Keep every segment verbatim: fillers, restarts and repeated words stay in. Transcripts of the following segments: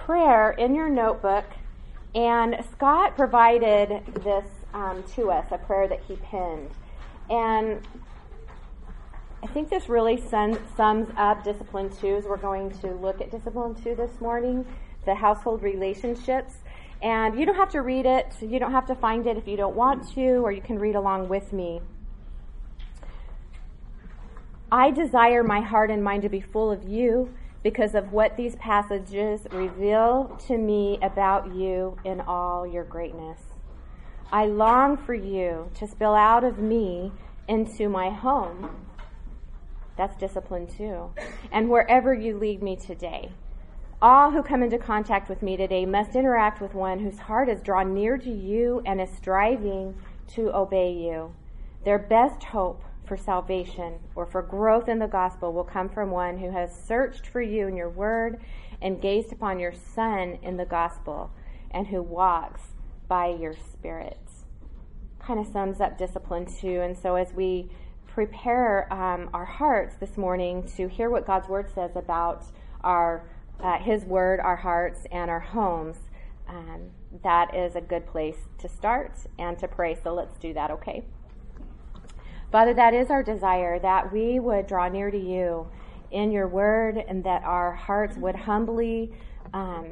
prayer in your notebook, and Scott provided this um, to us, a prayer that he penned. And I think this really sum, sums up Discipline two, as we're going to look at Discipline two this morning, the household relationships. And you don't have to read it, you don't have to find it if you don't want to, or you can read along with me. I desire my heart and mind to be full of you because of what these passages reveal to me about you in all your greatness. I long for you to spill out of me into my home. That's Discipline two. And wherever you lead me today. All who come into contact with me today must interact with one whose heart is drawn near to you and is striving to obey you. Their best hope for salvation or for growth in the gospel will come from one who has searched for you in your word and gazed upon your Son in the gospel and who walks by your Spirit. Kind of sums up Discipline two. And so as we prepare um, our hearts this morning to hear what God's word says about our uh, his word, our hearts, and our homes, um, that is a good place to start and to pray. So let's do that, okay? Father, that is our desire, that we would draw near to you in your word, and that our hearts would humbly, um,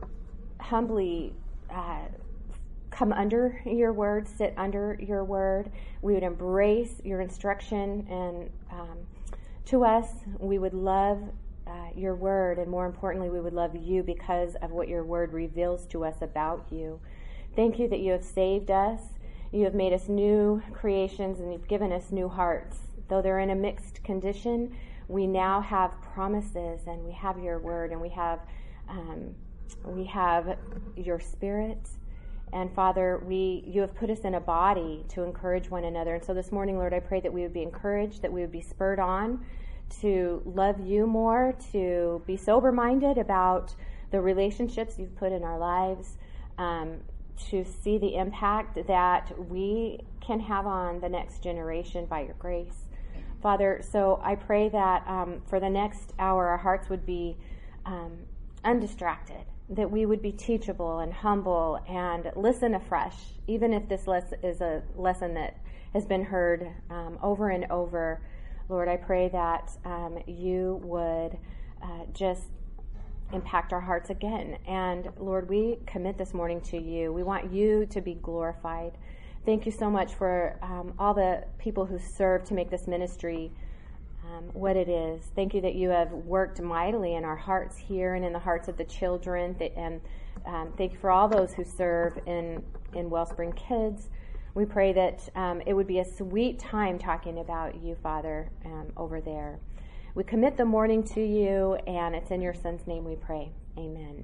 humbly uh, come under your word, sit under your word. We would embrace your instruction and um, to us. We would love uh, your word, and more importantly, we would love you because of what your word reveals to us about you. Thank you that you have saved us. You have made us new creations, and you've given us new hearts. Though they're in a mixed condition, we now have promises, and we have your word, and we have um, we have your Spirit. And Father, we you have put us in a body to encourage one another. And so this morning, Lord, I pray that we would be encouraged, that we would be spurred on to love you more, to be sober-minded about the relationships you've put in our lives, um, to see the impact that we can have on the next generation by your grace. Father, so I pray that um, for the next hour, our hearts would be um, undistracted, that we would be teachable and humble and listen afresh, even if this les- is a lesson that has been heard um, over and over. Lord, I pray that um, you would uh, just impact our hearts again. And Lord, we commit this morning to you. We want you to be glorified. Thank you so much for um, all the people who serve to make this ministry um, what it is. Thank you that you have worked mightily in our hearts here and in the hearts of the children. And um, thank you for all those who serve in, in Wellspring Kids. We pray that um, it would be a sweet time talking about you, Father, um, over there. We commit the morning to you, and it's in your Son's name we pray. Amen.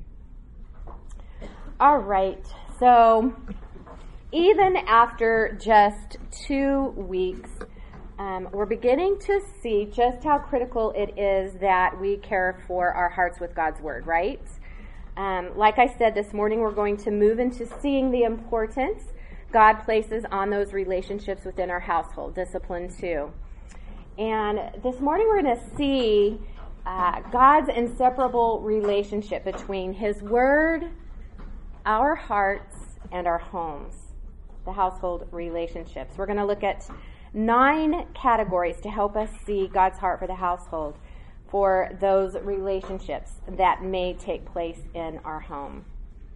All right. So even after just two weeks, um, we're beginning to see just how critical it is that we care for our hearts with God's word, right? Um, like I said, this morning we're going to move into seeing the importance God places on those relationships within our household, Discipline two. And this morning we're going to see uh, God's inseparable relationship between his word, our hearts, and our homes, the household relationships. We're going to look at nine categories to help us see God's heart for the household, for those relationships that may take place in our home.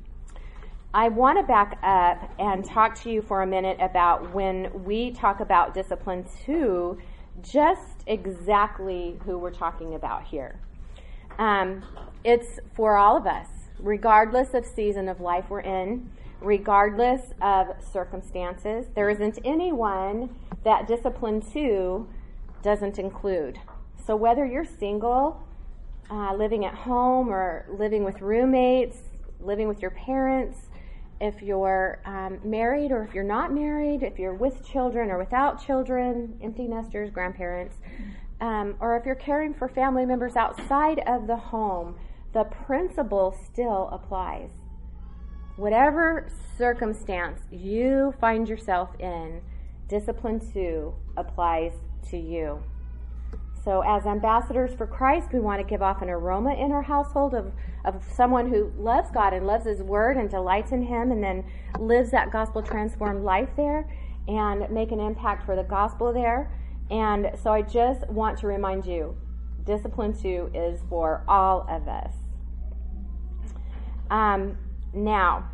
I want to back up and talk to you for a minute about when we talk about Discipline two, just exactly who we're talking about here. Um, it's for all of us, regardless of season of life we're in, regardless of circumstances. There isn't anyone that Discipline two doesn't include. So whether you're single, uh, living at home, or living with roommates, living with your parents, if you're um, married or if you're not married, if you're with children or without children, empty nesters, grandparents, um, or if you're caring for family members outside of the home, the principle still applies. Whatever circumstance you find yourself in, Discipline two applies to you. so as ambassadors for Christ, we want to give off an aroma in our household of, of someone who loves God and loves His Word and delights in Him and then lives that gospel-transformed life there and make an impact for the gospel there. And so I just want to remind you, discipline two is for all of us. Um, now,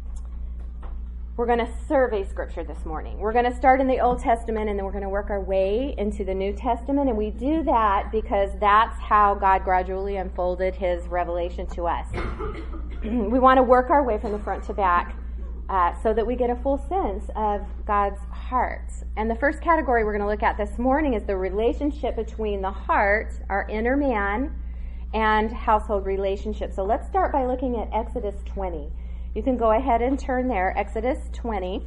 we're going to survey Scripture this morning. We're going to start in the Old Testament, and then we're going to work our way into the New Testament. And we do that because that's how God gradually unfolded His revelation to us. We want to work our way from the front to back uh, so that we get a full sense of God's heart. And the first category we're going to look at this morning is the relationship between the heart, our inner man, and household relationships. So let's start by looking at Exodus twenty. You can go ahead and turn there, Exodus twenty.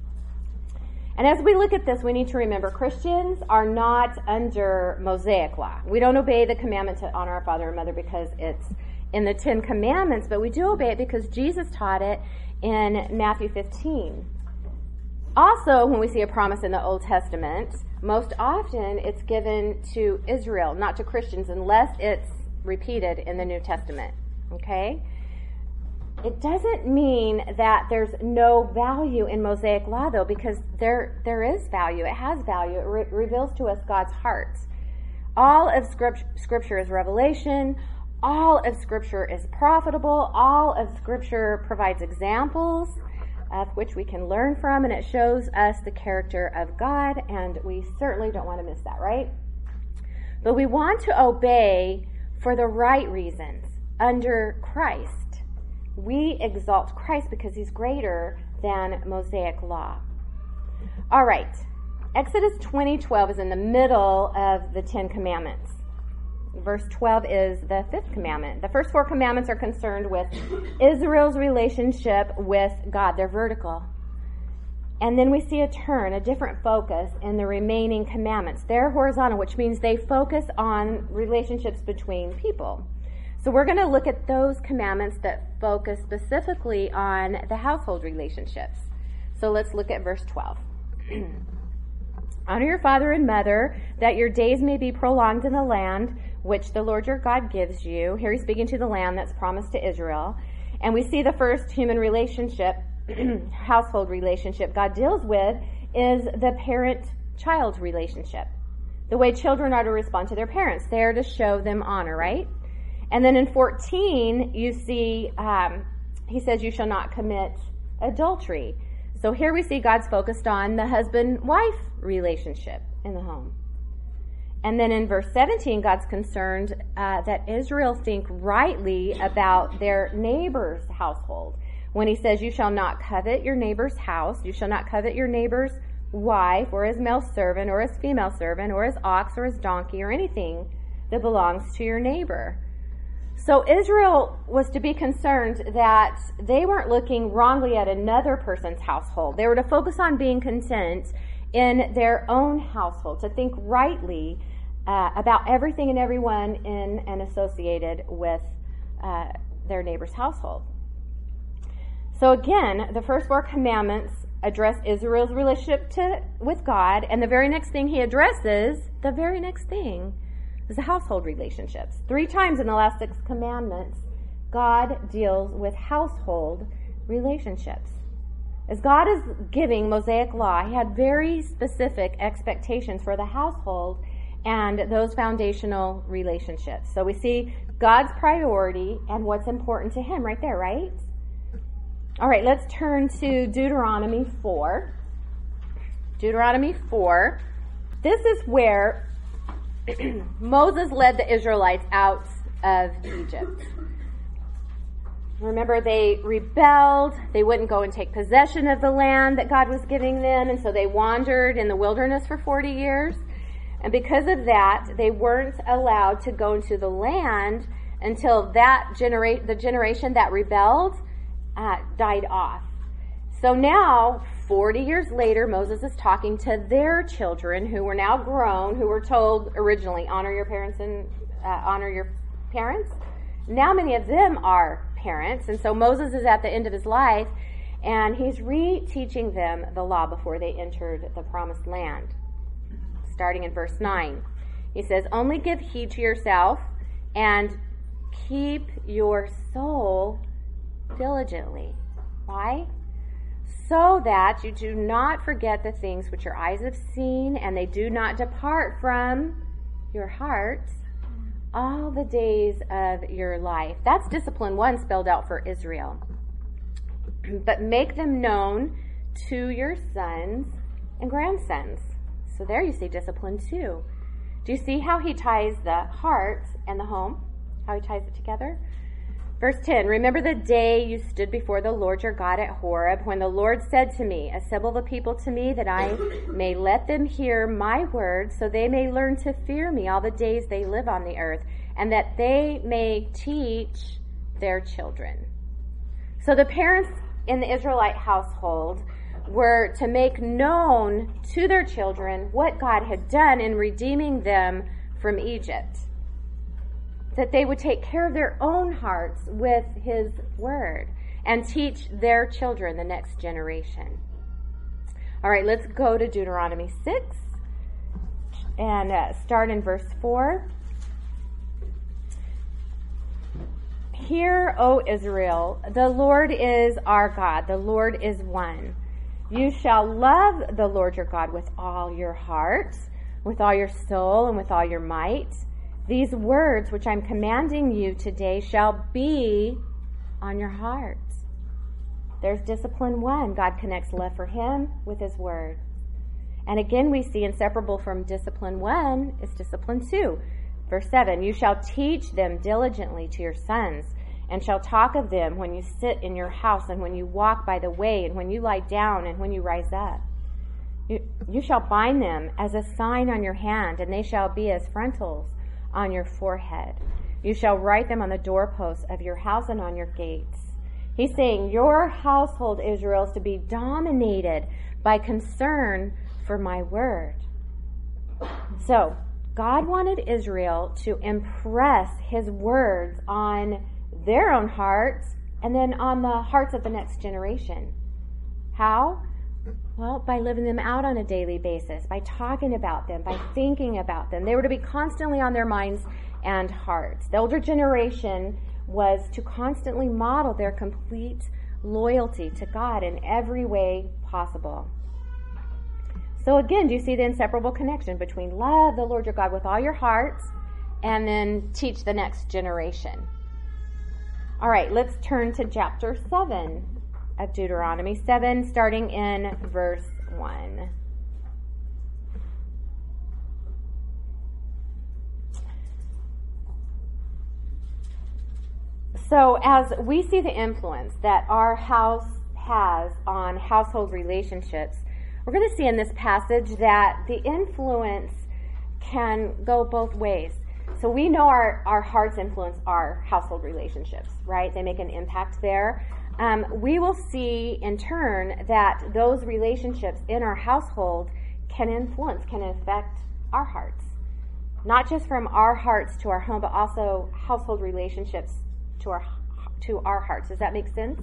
And as we look at this, we need to remember Christians are not under Mosaic law. We don't obey the commandment to honor our father and mother because it's in the Ten Commandments, but we do obey it because Jesus taught it in Matthew fifteen. Also, when we see a promise in the Old Testament, most often it's given to Israel, not to Christians, unless it's repeated in the New Testament. Okay? It doesn't mean that there's no value in Mosaic law, though, because there there is value. It has value. It re- reveals to us God's heart. All of script- Scripture is revelation. All of Scripture is profitable. All of Scripture provides examples of which we can learn from, and it shows us the character of God, and we certainly don't want to miss that, right? But we want to obey for the right reasons under Christ. We exalt Christ because He's greater than Mosaic law. All right. Exodus twenty twelve is in the middle of the Ten Commandments. Verse twelve is the fifth commandment. The first four commandments are concerned with Israel's relationship with God. They're vertical. And then we see a turn, a different focus in the remaining commandments. They're horizontal, which means they focus on relationships between people. So we're going to look at those commandments that focus specifically on the household relationships. So let's look at verse twelve. Honor your father and mother, that your days may be prolonged in the land which the Lord your God gives you. Here he's speaking to the land that's promised to Israel. And we see the first human relationship, household relationship God deals with is the parent-child relationship. The way children are to respond to their parents. They are to show them honor, right? And then in fourteen, you see, um, he says, you shall not commit adultery. So here we see God's focused on the husband-wife relationship in the home. And then in verse seventeen, God's concerned uh, that Israel think rightly about their neighbor's household. When he says, you shall not covet your neighbor's house, you shall not covet your neighbor's wife, or his male servant, or his female servant, or his ox, or his donkey, or anything that belongs to your neighbor. So Israel was to be concerned that they weren't looking wrongly at another person's household. They were to focus on being content in their own household, to think rightly uh, about everything and everyone in and associated with uh, their neighbor's household. So again, the first four commandments address Israel's relationship to with God, and the very next thing he addresses, the very next thing, is the household relationships. Three times in the last six commandments, God deals with household relationships. As God is giving Mosaic law, he had very specific expectations for the household and those foundational relationships. So we see God's priority and what's important to him right there, right? All right, let's turn to Deuteronomy four. Deuteronomy four. This is where Moses led the Israelites out of Egypt. Remember, they rebelled. They wouldn't go and take possession of the land that God was giving them, and so they wandered in the wilderness for forty years. And because of that, they weren't allowed to go into the land until that genera- the generation that rebelled uh, died off. So now, forty years later, Moses is talking to their children who were now grown, who were told originally, honor your parents and uh, honor your parents. Now many of them are parents, and so Moses is at the end of his life, and he's re-teaching them the law before they entered the promised land. Starting in verse nine. He says, only give heed to yourself and keep your soul diligently. Why? So that you do not forget the things which your eyes have seen, and they do not depart from your heart all the days of your life. That's discipline one spelled out for Israel. But make them known to your sons and grandsons. So there you see discipline two. Do you see how he ties the heart and the home? How he ties it together? Verse ten, remember the day you stood before the Lord your God at Horeb, when the Lord said to me, assemble the people to me, that I may let them hear my words, so they may learn to fear me all the days they live on the earth, and that they may teach their children. So the parents in the Israelite household were to make known to their children what God had done in redeeming them from Egypt. That they would take care of their own hearts with his word and teach their children, the next generation. All right, let's go to Deuteronomy six and uh, start in verse four. Hear, O Israel, the Lord is our God, the Lord is one. You shall love the Lord your God with all your heart, with all your soul, and with all your might. These words which I'm commanding you today shall be on your hearts. There's discipline one. God connects love for him with his word. And again, we see inseparable from discipline one is discipline two. Verse seven, you shall teach them diligently to your sons, and shall talk of them when you sit in your house, and when you walk by the way, and when you lie down, and when you rise up. You, you shall bind them as a sign on your hand, and they shall be as frontals on your forehead. You shall write them on the doorposts of your house and on your gates. He's saying your household, Israel, is to be dominated by concern for my word. So, God wanted Israel to impress his words on their own hearts and then on the hearts of the next generation. How? Well, by living them out on a daily basis, by talking about them, by thinking about them. They were to be constantly on their minds and hearts. The older generation was to constantly model their complete loyalty to God in every way possible. So again, do you see the inseparable connection between love the Lord your God with all your heart and then teach the next generation? All right, let's turn to chapter seven of Deuteronomy seven, starting in verse one. So as we see the influence that our house has on household relationships, we're going to see in this passage that the influence can go both ways. So we know our, our hearts influence our household relationships, right? They make an impact there. Um, we will see in turn that those relationships in our household can influence, can affect our hearts. Not just from our hearts to our home, but also household relationships to our to our hearts. Does that make sense?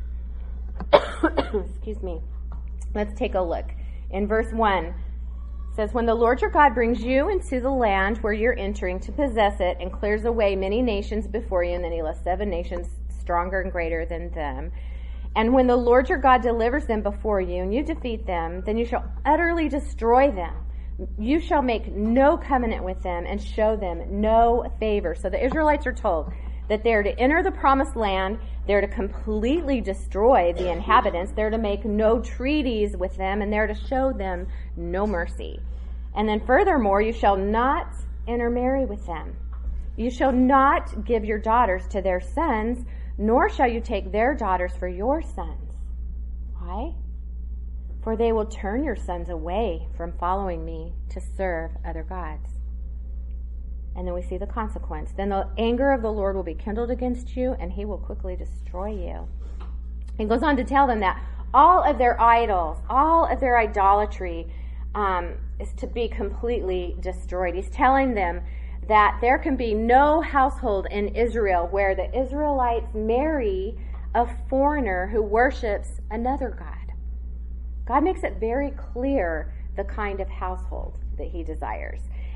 Excuse me. Let's take a look. In verse one, it says, when the Lord your God brings you into the land where you're entering to possess it and clears away many nations before you, and then he lists seven nations stronger and greater than them. And when the Lord your God delivers them before you and you defeat them, then you shall utterly destroy them. You shall make no covenant with them and show them no favor. So the Israelites are told that they're to enter the promised land, they're to completely destroy the inhabitants, they're to make no treaties with them, and they're to show them no mercy. And then furthermore, you shall not intermarry with them. You shall not give your daughters to their sons, nor shall you take their daughters for your sons. Why? For they will turn your sons away from following me to serve other gods. And then we see the consequence. Then the anger of the Lord will be kindled against you, and he will quickly destroy you. He goes on to tell them that all of their idols, all of their idolatry um, is to be completely destroyed. He's telling them that there can be no household in Israel where the Israelites marry a foreigner who worships another god. God makes it very clear the kind of household that he desires.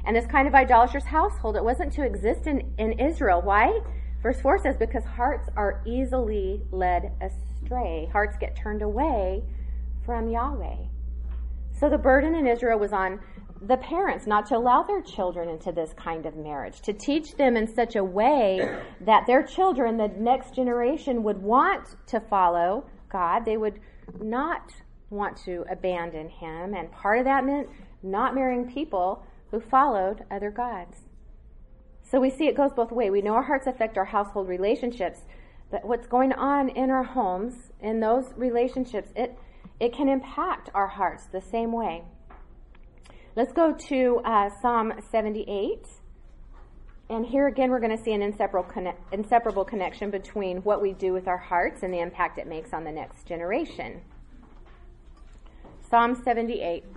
And this kind of idolatrous household, it wasn't to exist in, in Israel. Why? Verse four says, because hearts are easily led astray. Hearts get turned away from Yahweh. So the burden in Israel was on the parents not to allow their children into this kind of marriage, to teach them in such a way that their children, the next generation, would want to follow God. They would not want to abandon him. And part of that meant not marrying people who followed other gods. So we see it goes both ways. We know our hearts affect our household relationships, but what's going on in our homes, in those relationships, it it can impact our hearts the same way. Let's go to uh, Psalm seventy-eight. And here again, we're going to see an inseparable, connect, inseparable connection between what we do with our hearts and the impact it makes on the next generation. Psalm seventy-eight.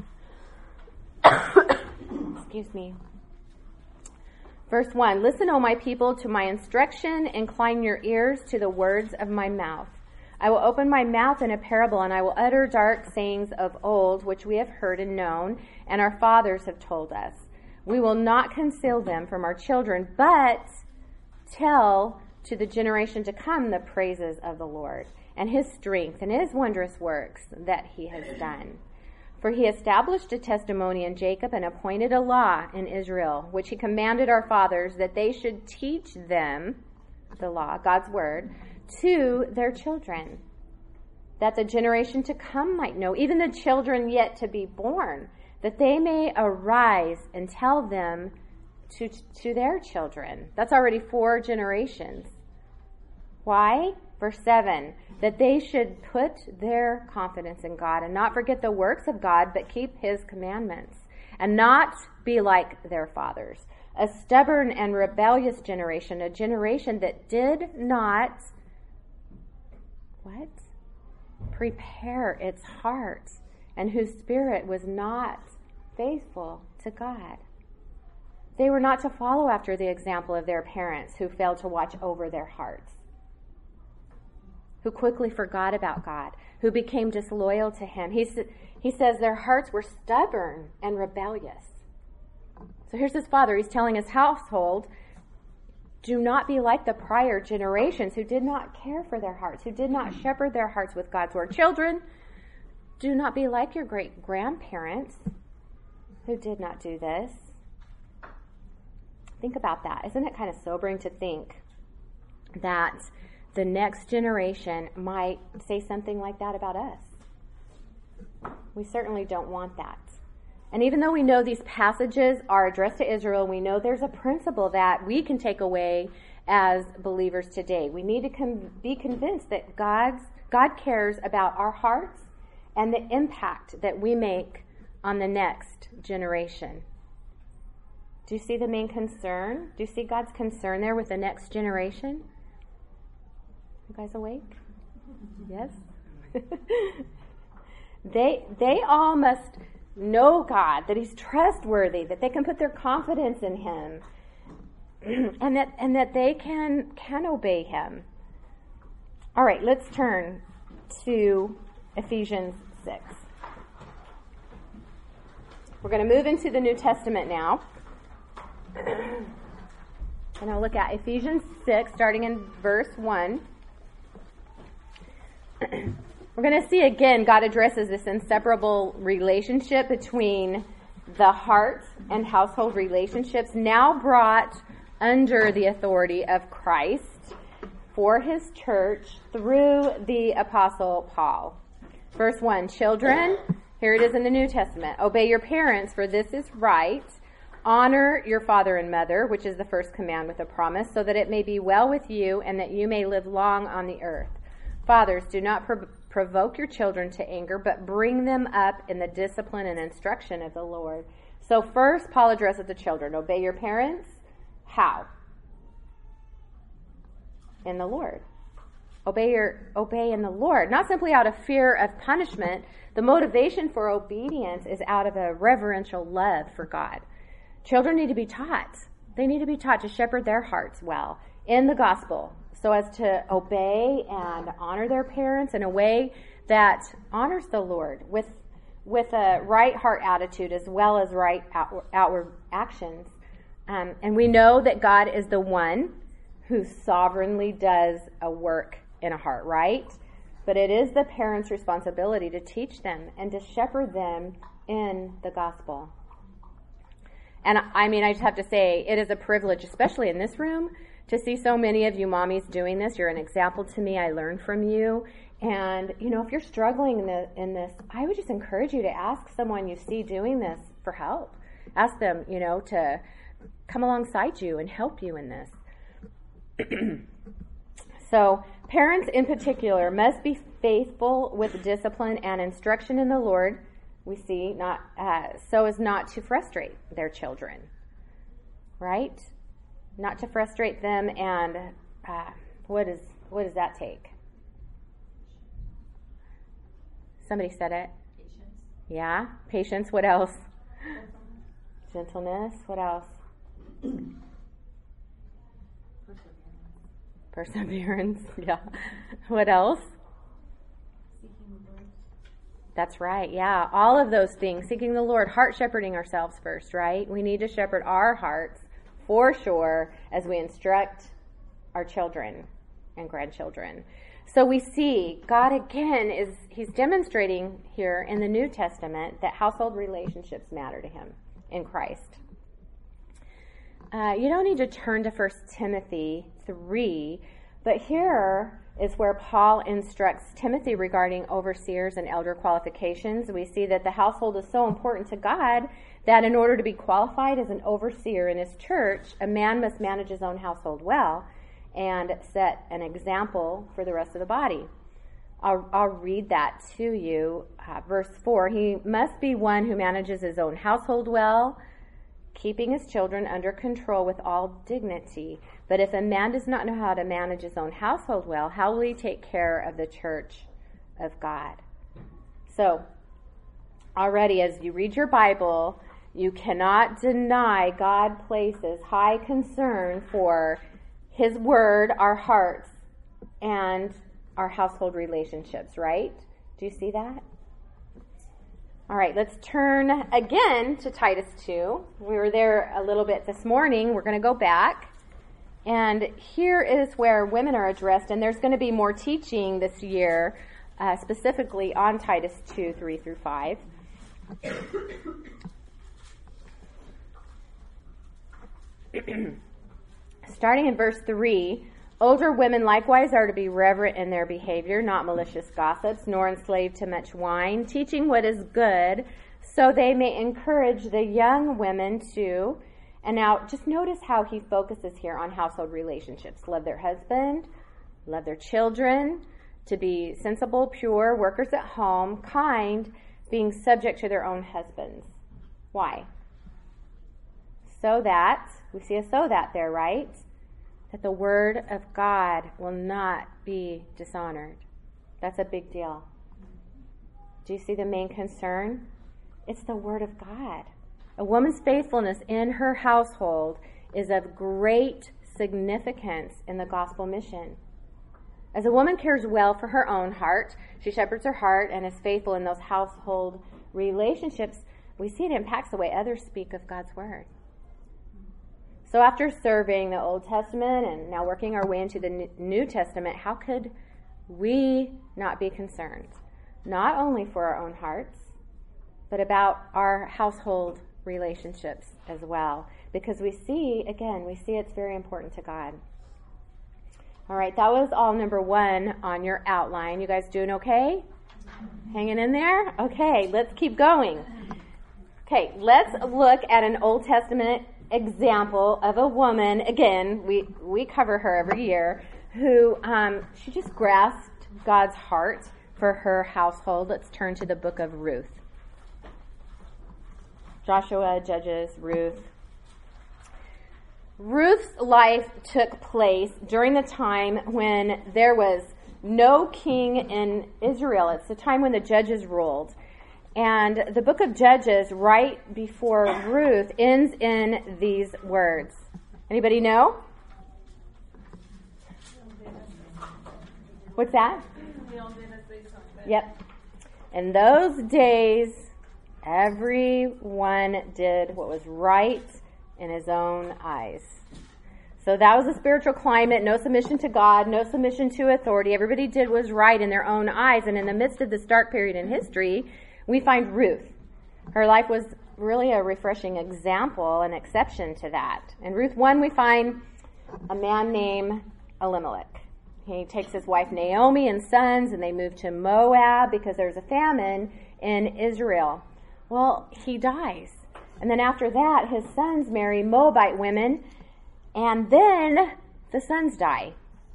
Excuse me. Verse one, listen, O my people, to my instruction. Incline your ears to the words of my mouth. I will open my mouth in a parable, and I will utter dark sayings of old, which we have heard and known, and our fathers have told us. We will not conceal them from our children, but tell to the generation to come the praises of the Lord, and his strength, and his wondrous works that he has done. For he established a testimony in Jacob and appointed a law in Israel, which he commanded our fathers that they should teach them, the law, God's word, to their children, that the generation to come might know, even the children yet to be born, that they may arise and tell them to, to their children. That's already four generations. Why? Verse seven, that they should put their confidence in God and not forget the works of God, but keep his commandments, and not be like their fathers, a stubborn and rebellious generation, a generation that did not, what? Prepare its heart, and whose spirit was not faithful to God. They were not to follow after the example of their parents who failed to watch over their hearts, who quickly forgot about God, who became disloyal to him. He, he says their hearts were stubborn and rebellious. So here's his father. He's telling his household, do not be like the prior generations who did not care for their hearts, who did not shepherd their hearts with God's word. Children, do not be like your great grandparents who did not do this. Think about that. Isn't it kind of sobering to think that the next generation might say something like that about us? We certainly don't want that. And even though we know these passages are addressed to Israel, we know there's a principle that we can take away as believers today. We need to com- be convinced that God's, God cares about our hearts and the impact that we make on the next generation. Do you see the main concern? Do you see God's concern there with the next generation? You guys awake? Yes? they they all must know God, that he's trustworthy, that they can put their confidence in him, and that and that they can can obey him. All right, let's turn to Ephesians six. We're going to move into the New Testament now. And I'll look at Ephesians six, starting in verse one. We're going to see again, God addresses this inseparable relationship between the heart and household relationships, now brought under the authority of Christ for his church through the Apostle Paul. Verse one, children, here it is in the New Testament, obey your parents, for this is right. Honor your father and mother, which is the first command with a promise, so that it may be well with you and that you may live long on the earth. Fathers, do not pro- provoke your children to anger, but bring them up in the discipline and instruction of the Lord. So first, Paul addresses the children. Obey your parents. How? In the Lord. Obey your obey in the Lord. Not simply out of fear of punishment. The motivation for obedience is out of a reverential love for God. Children need to be taught. They need to be taught to shepherd their hearts well in the gospel, so as to obey and honor their parents in a way that honors the Lord with with a right heart attitude as well as right outward, outward actions. Um, and we know that God is the one who sovereignly does a work in a heart, right? But it is the parents' responsibility to teach them and to shepherd them in the gospel. And I mean, I just have to say, it is a privilege, especially in this room, to see so many of you mommies doing this. You're an example to me. I learn from you. And, you know, if you're struggling in, the, in this, I would just encourage you to ask someone you see doing this for help. Ask them, you know, to come alongside you and help you in this. So, parents in particular must be faithful with discipline and instruction in the Lord, we see, not uh, so as not to frustrate their children, right? Not to frustrate them, and uh, what is what does that take? Somebody said it. Patience. Yeah, patience. What else? Gentleness. What else? Perseverance. Yeah. What else? Seeking the Lord. That's right. Yeah. All of those things. Seeking the Lord. Heart shepherding ourselves first, right? We need to shepherd our hearts for sure as we instruct our children and grandchildren. So we see God again is, he's demonstrating here in the New Testament that household relationships matter to him in Christ. Uh, you don't need to turn to First Timothy three, but here is where Paul instructs Timothy regarding overseers and elder qualifications. We see that the household is so important to God that in order to be qualified as an overseer in his church, a man must manage his own household well and set an example for the rest of the body. I'll, I'll read that to you. Uh, verse four, he must be one who manages his own household well, keeping his children under control with all dignity. But if a man does not know how to manage his own household well, how will he take care of the church of God? So, already as you read your Bible, you cannot deny God places high concern for his word, our hearts, and our household relationships, right? Do you see that? All right, let's turn again to Titus two. We were there a little bit this morning. We're going to go back. And here is where women are addressed, and there's going to be more teaching this year, uh, specifically on Titus two, three through five. Starting in verse three, older women likewise are to be reverent in their behavior, not malicious gossips, nor enslaved to much wine, teaching what is good, so they may encourage the young women to. And now just notice how he focuses here on household relationships. Love their husband, love their children, to be sensible, pure, workers at home, kind, being subject to their own husbands. Why? So that, we see a so that there, right? That the word of God will not be dishonored. That's a big deal. Do you see the main concern? It's the word of God. A woman's faithfulness in her household is of great significance in the gospel mission. As a woman cares well for her own heart, she shepherds her heart and is faithful in those household relationships, we see it impacts the way others speak of God's word. So after serving the Old Testament and now working our way into the New Testament, how could we not be concerned? Not only for our own hearts, but about our household relationships as well. Because we see, again, we see it's very important to God. All right, that was all number one on your outline. You guys doing okay? Hanging in there? Okay, let's keep going. Okay, let's look at an Old Testament example of a woman, again, we, we cover her every year, who um, she just grasped God's heart for her household. Let's turn to the book of Ruth. Joshua, Judges, Ruth. Ruth's life took place during the time when there was no king in Israel. It's the time when the judges ruled. And the book of Judges, right before Ruth, ends in these words. Anybody know? What's that? Yep. In those days, Everyone did what was right in his own eyes. So that was the spiritual climate. No submission to God, no submission to authority. Everybody did what was right in their own eyes. And in the midst of this dark period in history, we find Ruth. Her life was really a refreshing example, an exception to that. In Ruth one, we find a man named Elimelech. He takes his wife Naomi and sons, and they move to Moab because there's a famine in Israel. Well, he dies. And then after that, his sons marry Moabite women, and then the sons die.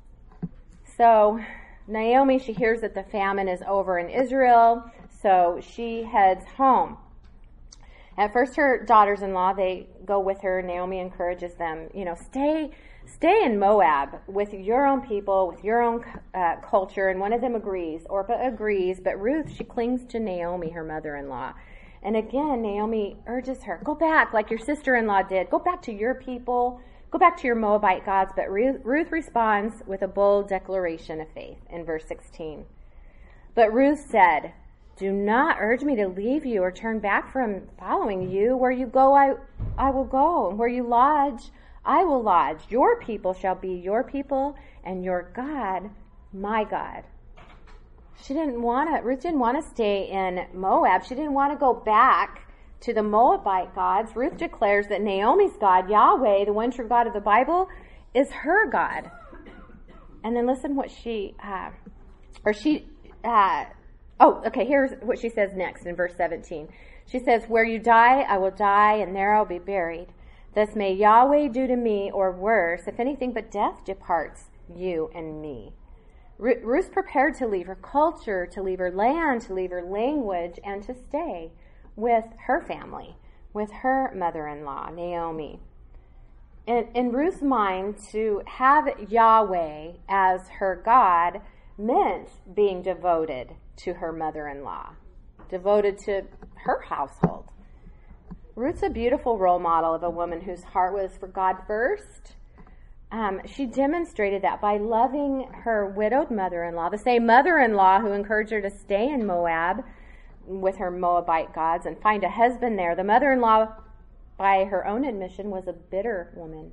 So Naomi, she hears that the famine is over in Israel, so she heads home. At first, her daughters-in-law, they go with her. Naomi encourages them, you know, stay stay in Moab with your own people, with your own uh, culture, and one of them agrees. Orpah agrees, but Ruth, she clings to Naomi, her mother-in-law. And again, Naomi urges her, go back like your sister-in-law did. Go back to your people. Go back to your Moabite gods. But Ruth, Ruth responds with a bold declaration of faith in verse sixteen. But Ruth said, do not urge me to leave you or turn back from following you. Where you go, I, I will go. And where you lodge, I will lodge. Your people shall be your people, and your God, my God. She didn't want to, Ruth didn't want to stay in Moab. She didn't want to go back to the Moabite gods. Ruth declares that Naomi's God, Yahweh, the one true God of the Bible, is her God. And then listen what she, uh, or she, uh, oh, okay, here's what she says next in verse seventeen. She says, where you die, I will die, and there I'll be buried. Thus may Yahweh do to me, or worse, if anything but death departs you and me. Ruth's prepared to leave her culture, to leave her land, to leave her language, and to stay with her family, with her mother-in-law, Naomi. In, in Ruth's mind, to have Yahweh as her God meant being devoted to her mother-in-law, devoted to her household. Ruth's a beautiful role model of a woman whose heart was for God first. Um, she demonstrated that by loving her widowed mother-in-law, the same mother-in-law who encouraged her to stay in Moab with her Moabite gods and find a husband there. The mother-in-law, by her own admission, was a bitter woman.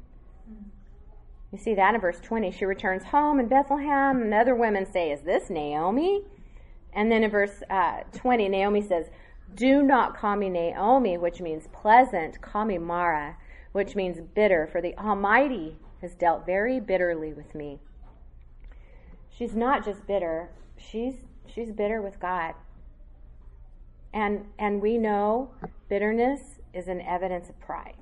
You see that in verse twenty. She returns home in Bethlehem, and other women say, is this Naomi? And then in verse uh, twenty, Naomi says, do not call me Naomi, which means pleasant. Call me Mara, which means bitter, for the Almighty has dealt very bitterly with me. She's not just bitter. She's she's bitter with God. And and we know bitterness is an evidence of pride.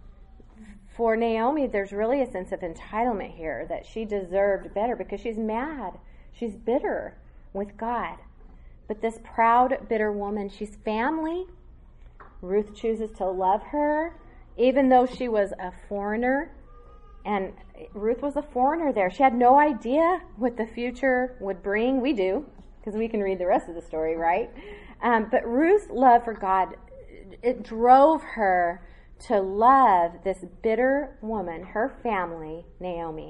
For Naomi, there's really a sense of entitlement here that she deserved better because she's mad. She's bitter with God. But this proud, bitter woman, she's family. Ruth chooses to love her, even though she was a foreigner. And Ruth was a foreigner there. She had no idea what the future would bring. We do, because we can read the rest of the story, right? Um, but Ruth's love for God, it drove her to love this bitter woman, her family, Naomi.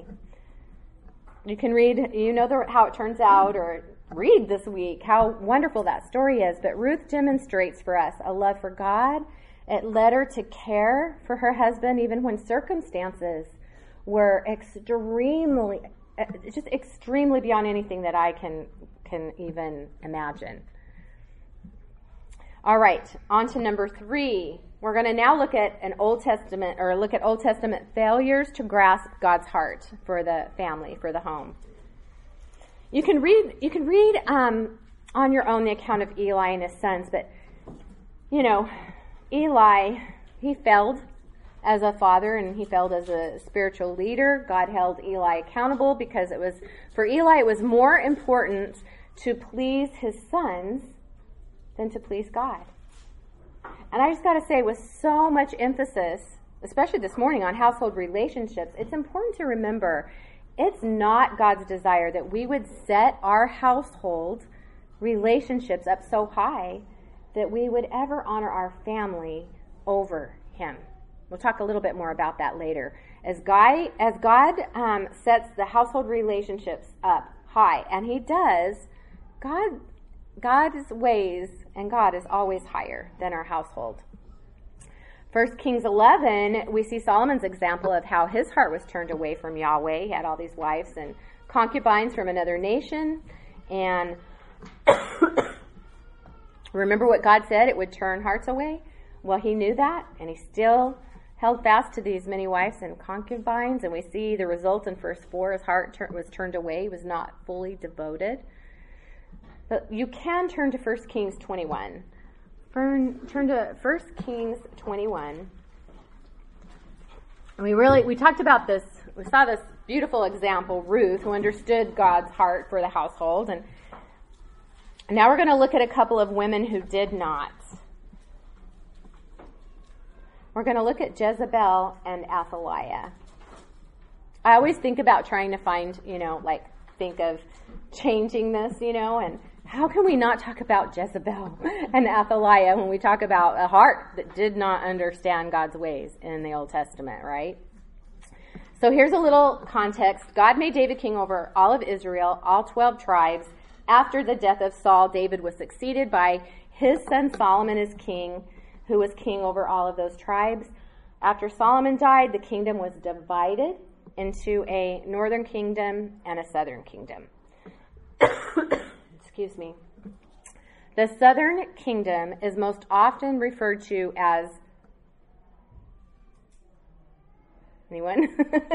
You can read, you know the, how it turns out, or read this week how wonderful that story is. But Ruth demonstrates for us a love for God. It led her to care for her husband even when circumstances were extremely, just extremely beyond anything that I can can even imagine. All right, on to number three. We're going to now look at an Old Testament, or look at Old Testament failures to grasp God's heart for the family, for the home. You can read, you can read um, on your own the account of Eli and his sons, but you know, Eli, he failed as a father and he failed as a spiritual leader. God held Eli accountable because it was, for Eli, it was more important to please his sons than to please God. And I just got to say, with so much emphasis, especially this morning on household relationships, it's important to remember it's not God's desire that we would set our household relationships up so high that we would ever honor our family over him. We'll talk a little bit more about that later. As God, as God um, sets the household relationships up high, and he does, God God's ways and God is always higher than our household. First Kings eleven, we see Solomon's example of how his heart was turned away from Yahweh. He had all these wives and concubines from another nation. And remember what God said? It would turn hearts away. Well, he knew that, and he still held fast to these many wives and concubines. And we see the result in verse four. His heart tur- was turned away. He was not fully devoted. But you can turn to First Kings twenty-one. Turn, turn to First Kings twenty-one. And we really, we talked about this, we saw this beautiful example, Ruth, who understood God's heart for the household. And now we're going to look at a couple of women who did not. We're going to look at Jezebel and Athaliah. I always think about trying to find, you know, like, think of changing this, you know, and how can we not talk about Jezebel and Athaliah when we talk about a heart that did not understand God's ways in the Old Testament, right? So here's a little context. God made David king over all of Israel, all twelve tribes. After the death of Saul, David was succeeded by his son Solomon as king, who was king over all of those tribes. After Solomon died, the kingdom was divided into a northern kingdom and a southern kingdom. Excuse me. The southern kingdom is most often referred to as, anyone?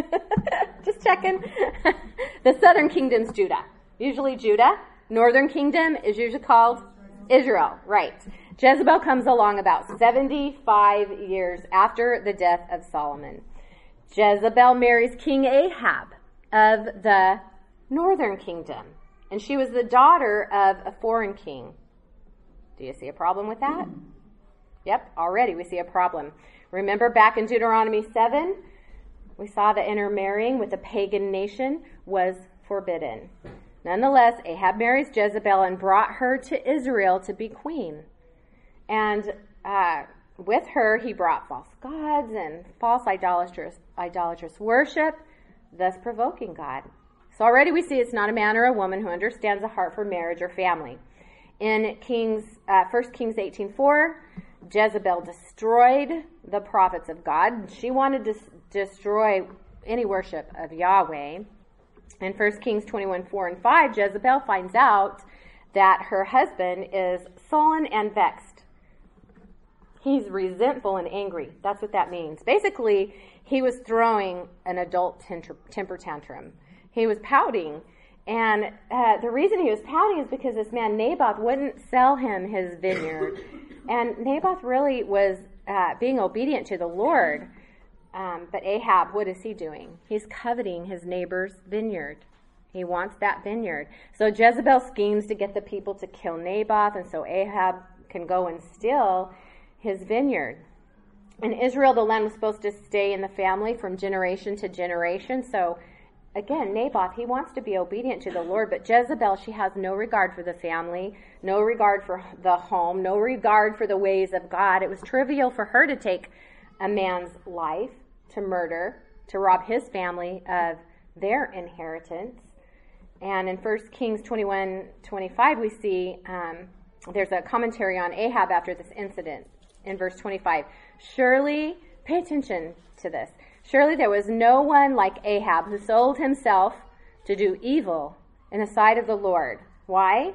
Just checking. The southern kingdom's Judah. Usually Judah. Northern kingdom is usually called Israel. Right. Jezebel comes along about seventy-five years after the death of Solomon. Jezebel marries King Ahab of the northern kingdom. And she was the daughter of a foreign king. Do you see a problem with that? Yep, already we see a problem. Remember back in Deuteronomy seven, we saw that intermarrying with a pagan nation was forbidden. Nonetheless, Ahab marries Jezebel and brought her to Israel to be queen. And uh, with her, he brought false gods and false idolatrous, idolatrous worship, thus provoking God. So already we see it's not a man or a woman who understands a heart for marriage or family. In Kings, uh, First Kings eighteen four, Jezebel destroyed the prophets of God. She wanted to s- destroy any worship of Yahweh. In First Kings twenty-one four and five, Jezebel finds out that her husband is sullen and vexed. He's resentful and angry. That's what that means. Basically, he was throwing an adult temper, temper tantrum. He was pouting. And uh, the reason he was pouting is because this man Naboth wouldn't sell him his vineyard. And Naboth really was uh, being obedient to the Lord. Um, but Ahab, what is he doing? He's coveting his neighbor's vineyard. He wants that vineyard. So Jezebel schemes to get the people to kill Naboth, and so Ahab can go and steal his vineyard. In Israel, the land was supposed to stay in the family from generation to generation. So again, Naboth, he wants to be obedient to the Lord, but Jezebel, she has no regard for the family, no regard for the home, no regard for the ways of God. It was trivial for her to take a man's life, to murder, to rob his family of their inheritance. And in First Kings twenty-one twenty-five, we see um, there's a commentary on Ahab after this incident in verse twenty-five. Surely, pay attention to this, surely there was no one like Ahab who sold himself to do evil in the sight of the Lord. Why?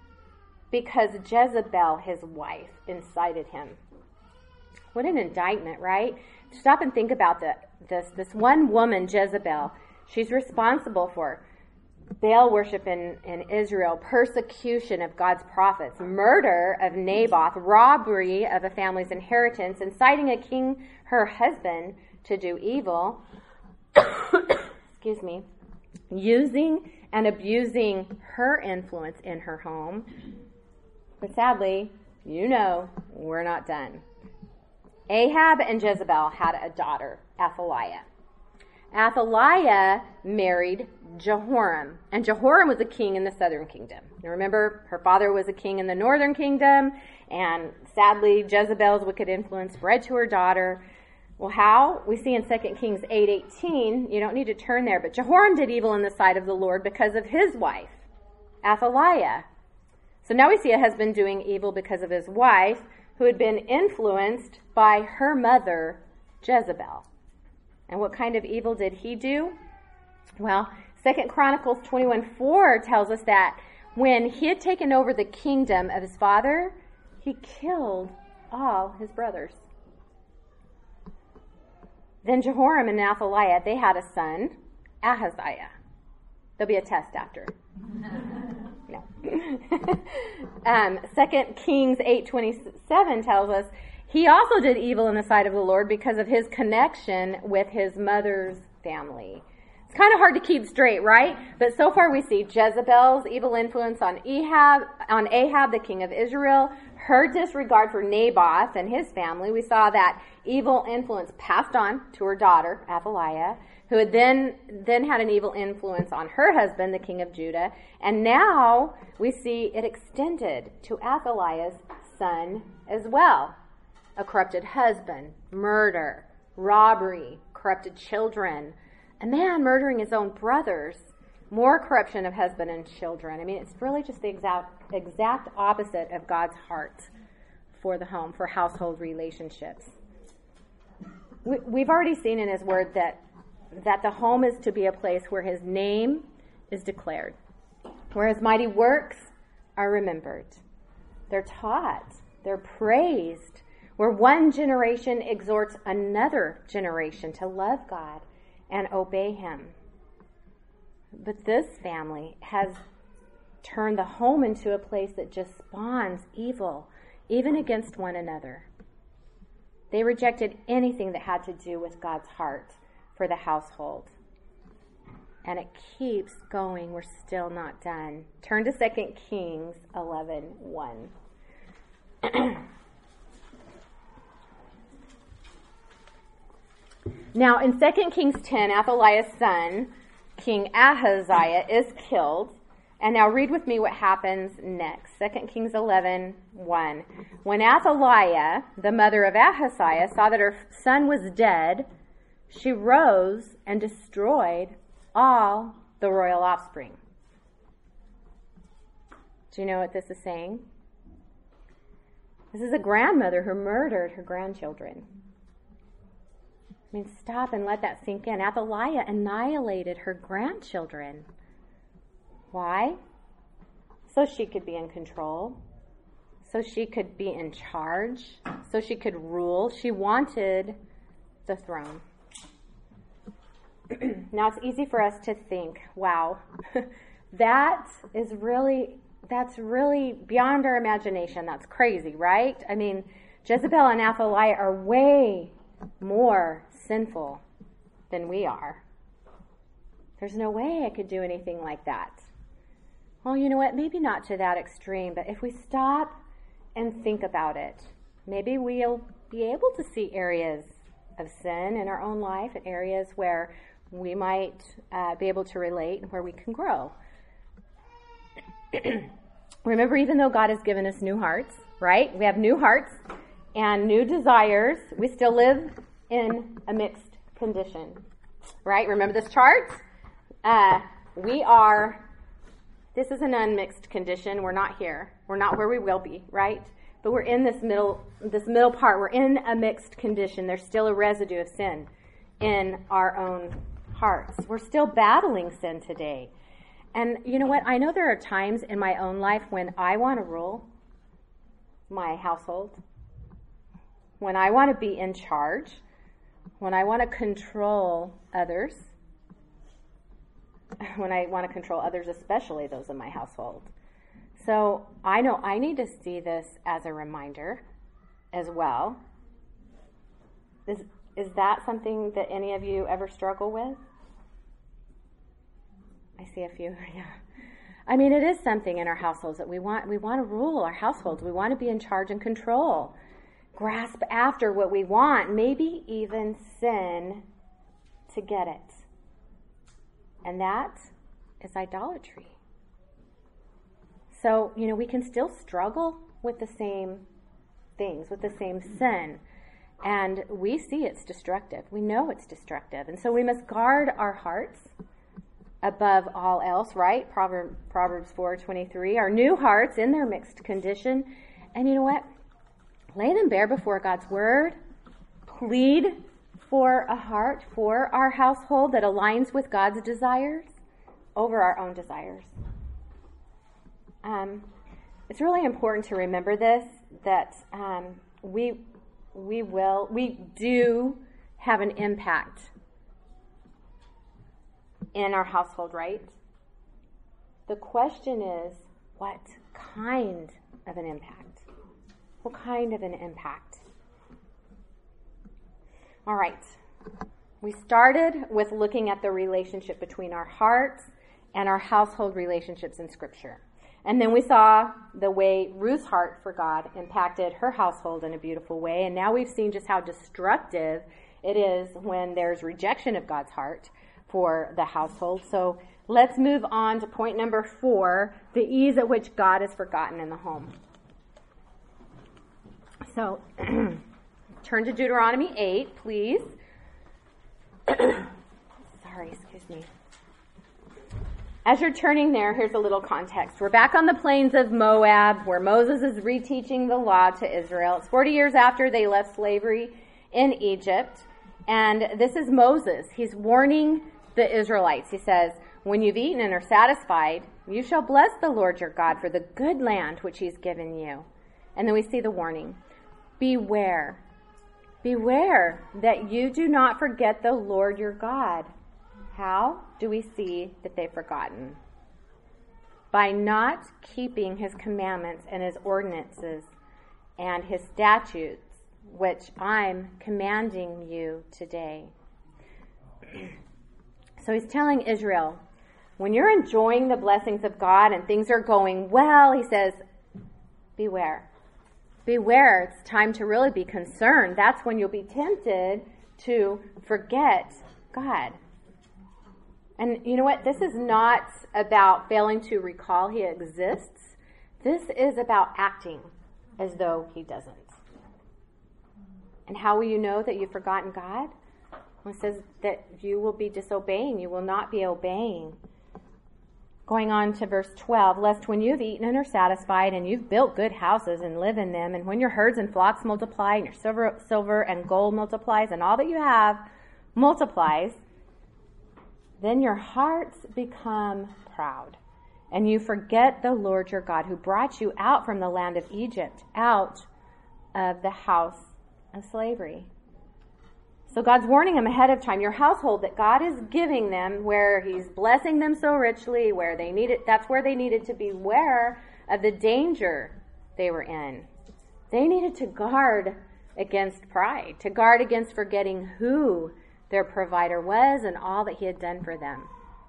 Because Jezebel, his wife, incited him. What an indictment, right? Stop and think about the, this. This one woman, Jezebel, she's responsible for Baal worship in, in Israel, persecution of God's prophets, murder of Naboth, robbery of a family's inheritance, inciting a king, her husband, to do evil, excuse me, using and abusing her influence in her home. But sadly, you know, we're not done. Ahab and Jezebel had a daughter, Athaliah. Athaliah married Jehoram, and Jehoram was a king in the southern kingdom. Now remember, her father was a king in the northern kingdom, and sadly, Jezebel's wicked influence spread to her daughter. Well, how? We see in Second Kings eight eighteen, you don't need to turn there, but Jehoram did evil in the sight of the Lord because of his wife, Athaliah. So now we see a husband doing evil because of his wife, who had been influenced by her mother, Jezebel. And what kind of evil did he do? Well, Second Chronicles twenty-one four tells us that when he had taken over the kingdom of his father, he killed all his brothers. Then Jehoram and Athaliah, they had a son, Ahaziah. There'll be a test after. No. um, Second Kings eight twenty-seven tells us he also did evil in the sight of the Lord because of his connection with his mother's family. It's kind of hard to keep straight, right? But so far we see Jezebel's evil influence on Ahab, on Ahab, the king of Israel, her disregard for Naboth and his family. We saw that evil influence passed on to her daughter, Athaliah, who had then, then had an evil influence on her husband, the king of Judah. And now we see it extended to Athaliah's son as well. A corrupted husband, murder, robbery, corrupted children, a man murdering his own brothers, more corruption of husband and children. I mean, it's really just the exact, exact opposite of God's heart for the home, for household relationships. We, we've already seen in his word that, that the home is to be a place where his name is declared, where his mighty works are remembered. They're taught, they're praised, where one generation exhorts another generation to love God and obey him. But this family has turned the home into a place that just spawns evil, even against one another. They rejected anything that had to do with God's heart for the household. And it keeps going. We're still not done. Turn to Second Kings eleven one. Now, in Second Kings ten, Athaliah's son, King Ahaziah, is killed. And now read with me what happens next. Second Kings eleven one. When Athaliah, the mother of Ahaziah, saw that her son was dead, she rose and destroyed all the royal offspring. Do you know what this is saying? This is a grandmother who murdered her grandchildren. I mean, stop and let that sink in. Athaliah annihilated her grandchildren. Why? So she could be in control. So she could be in charge. So she could rule. She wanted the throne. Now, it's easy for us to think, wow, that is really, that's really beyond our imagination. That's crazy, right? I mean, Jezebel and Athaliah are way more sinful than we are. There's no way I could do anything like that. Well, you know what? Maybe not to that extreme, but if we stop and think about it, maybe we'll be able to see areas of sin in our own life, and areas where we might uh, be able to relate and where we can grow. Remember, even though God has given us new hearts, right? We have new hearts and new desires. We still live in a mixed condition, right? Remember this chart? Uh, we are, this is an unmixed condition. We're not here. We're not where we will be, right? But we're in this middle, this middle part. We're in a mixed condition. There's still a residue of sin in our own hearts. We're still battling sin today. And you know what? I know there are times in my own life when I want to rule my household, when I want to be in charge, when I want to control others, when I want to control others, especially those in my household. So I know I need to see this as a reminder as well. Is, is that something that any of you ever struggle with? I see a few, yeah. I mean, it is something in our households that we want, we want to rule our households. We want to be in charge and control. Grasp after what we want, maybe even sin to get it. And that is idolatry. So, you know, we can still struggle with the same things, with the same sin. And we see it's destructive. We know it's destructive. And so we must guard our hearts above all else, right? Proverb, Proverbs four twenty-three. Our new hearts in their mixed condition. And you know what? Lay them bare before God's word. Plead for a heart for our household that aligns with God's desires over our own desires. Um, it's really important to remember this, that um, we we will, we do have an impact in our household, right? The question is, what kind of an impact? What kind of an impact? All right. We started with looking at the relationship between our hearts and our household relationships in Scripture. And then we saw the way Ruth's heart for God impacted her household in a beautiful way. And now we've seen just how destructive it is when there's rejection of God's heart for the household. So let's move on to point number four, the ease at which God is forgotten in the home. So turn to Deuteronomy eight, please. Sorry, excuse me. As you're turning there, here's a little context. We're back on the plains of Moab, where Moses is reteaching the law to Israel. It's forty years after they left slavery in Egypt. And this is Moses. He's warning the Israelites. He says, when you've eaten and are satisfied, you shall bless the Lord your God for the good land which he's given you. And then we see the warning. Beware. Beware that you do not forget the Lord your God. How do we see that they've forgotten? By not keeping his commandments and his ordinances and his statutes, which I'm commanding you today. So he's telling Israel, when you're enjoying the blessings of God and things are going well, he says, beware. Beware, it's time to really be concerned. That's when you'll be tempted to forget God. And you know what? This is not about failing to recall he exists. This is about acting as though he doesn't. And how will you know that you've forgotten God? Well, it says that you will be disobeying. You will not be obeying. Going on to verse twelve, lest when you've eaten and are satisfied and you've built good houses and live in them, and when your herds and flocks multiply and your silver, silver and gold multiplies and all that you have multiplies, then your hearts become proud, and you forget the Lord your God who brought you out from the land of Egypt, out of the house of slavery. So God's warning them ahead of time. Your household that God is giving them, where he's blessing them so richly, where they needed, that's where they needed to beware of the danger they were in. They needed to guard against pride, to guard against forgetting who their provider was and all that he had done for them.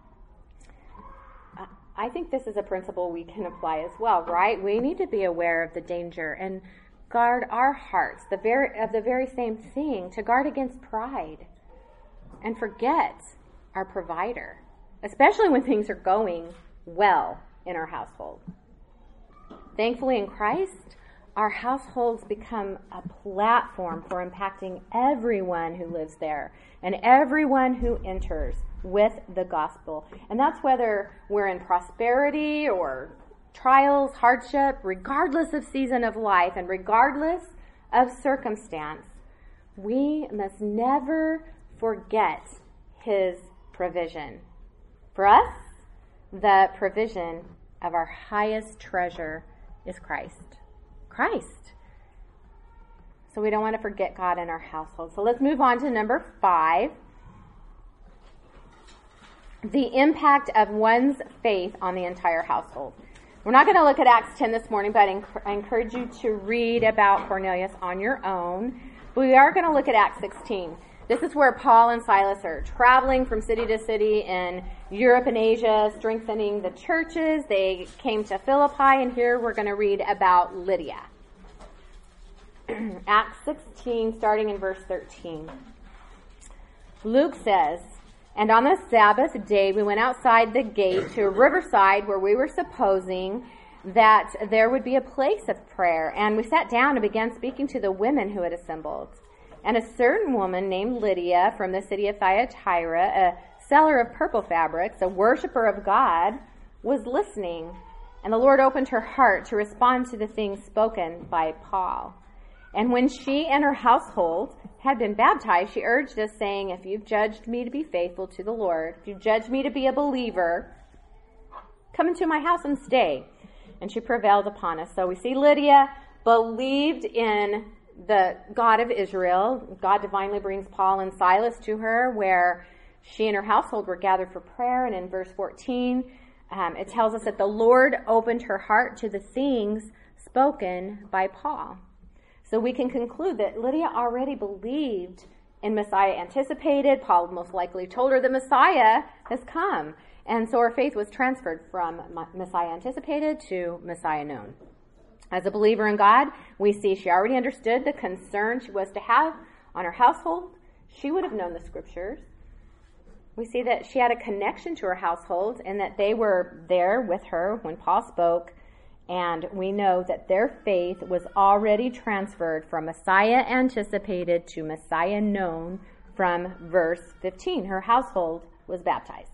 I think this is a principle we can apply as well, right? We need to be aware of the danger and guard our hearts the very of the very same thing, to guard against pride and forget our provider, especially when things are going well in our household. Thankfully, in Christ, our households become a platform for impacting everyone who lives there and everyone who enters with the gospel. And that's whether we're in prosperity or trials, hardship, regardless of season of life and regardless of circumstance. We must never forget his provision. For us, the provision of our highest treasure is Christ. Christ. So we don't want to forget God in our household. So let's move on to number five. The impact of one's faith on the entire household. We're not going to look at Acts ten this morning, but I encourage you to read about Cornelius on your own. But we are going to look at Acts sixteen. This is where Paul and Silas are traveling from city to city in Europe and Asia, strengthening the churches. They came to Philippi, and here we're going to read about Lydia. Acts sixteen, starting in verse thirteen. Luke says, and on the Sabbath day we went outside the gate to a riverside where we were supposing that there would be a place of prayer. And we sat down and began speaking to the women who had assembled. And a certain woman named Lydia from the city of Thyatira, a seller of purple fabrics, a worshiper of God, was listening, and the Lord opened her heart to respond to the things spoken by Paul. And when she and her household had been baptized, she urged us, saying, if you've judged me to be faithful to the Lord, if you've judged me to be a believer, come into my house and stay. And she prevailed upon us. So we see Lydia believed in the God of Israel. God divinely brings Paul and Silas to her, where she and her household were gathered for prayer. And in verse fourteen, um, it tells us that the Lord opened her heart to the things spoken by Paul. So we can conclude that Lydia already believed in Messiah anticipated. Paul most likely told her the Messiah has come. And so her faith was transferred from Messiah anticipated to Messiah known. As a believer in God, we see she already understood the concern she was to have on her household. She would have known the scriptures. We see that she had a connection to her household and that they were there with her when Paul spoke. And we know that their faith was already transferred from Messiah anticipated to Messiah known from verse fifteen. Her household was baptized.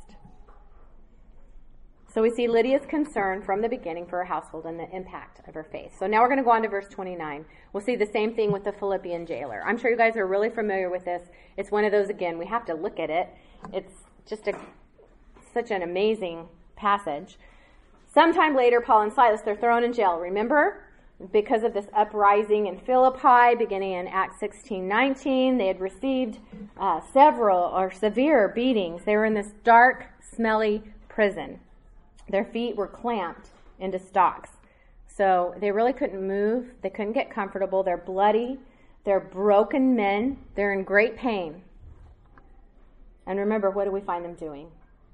So we see Lydia's concern from the beginning for her household and the impact of her faith. So now we're going to go on to verse twenty-nine. We'll see the same thing with the Philippian jailer. I'm sure you guys are really familiar with this. It's one of those, again, we have to look at it. It's just a, such an amazing passage. Sometime later, Paul and Silas, they're thrown in jail. Remember? Because of this uprising in Philippi, beginning in Acts sixteen nineteen, they had received uh, several or severe beatings. They were in this dark, smelly prison. Their feet were clamped into stocks. So they really couldn't move. They couldn't get comfortable. They're bloody. They're broken men. They're in great pain. And remember, what do we find them doing?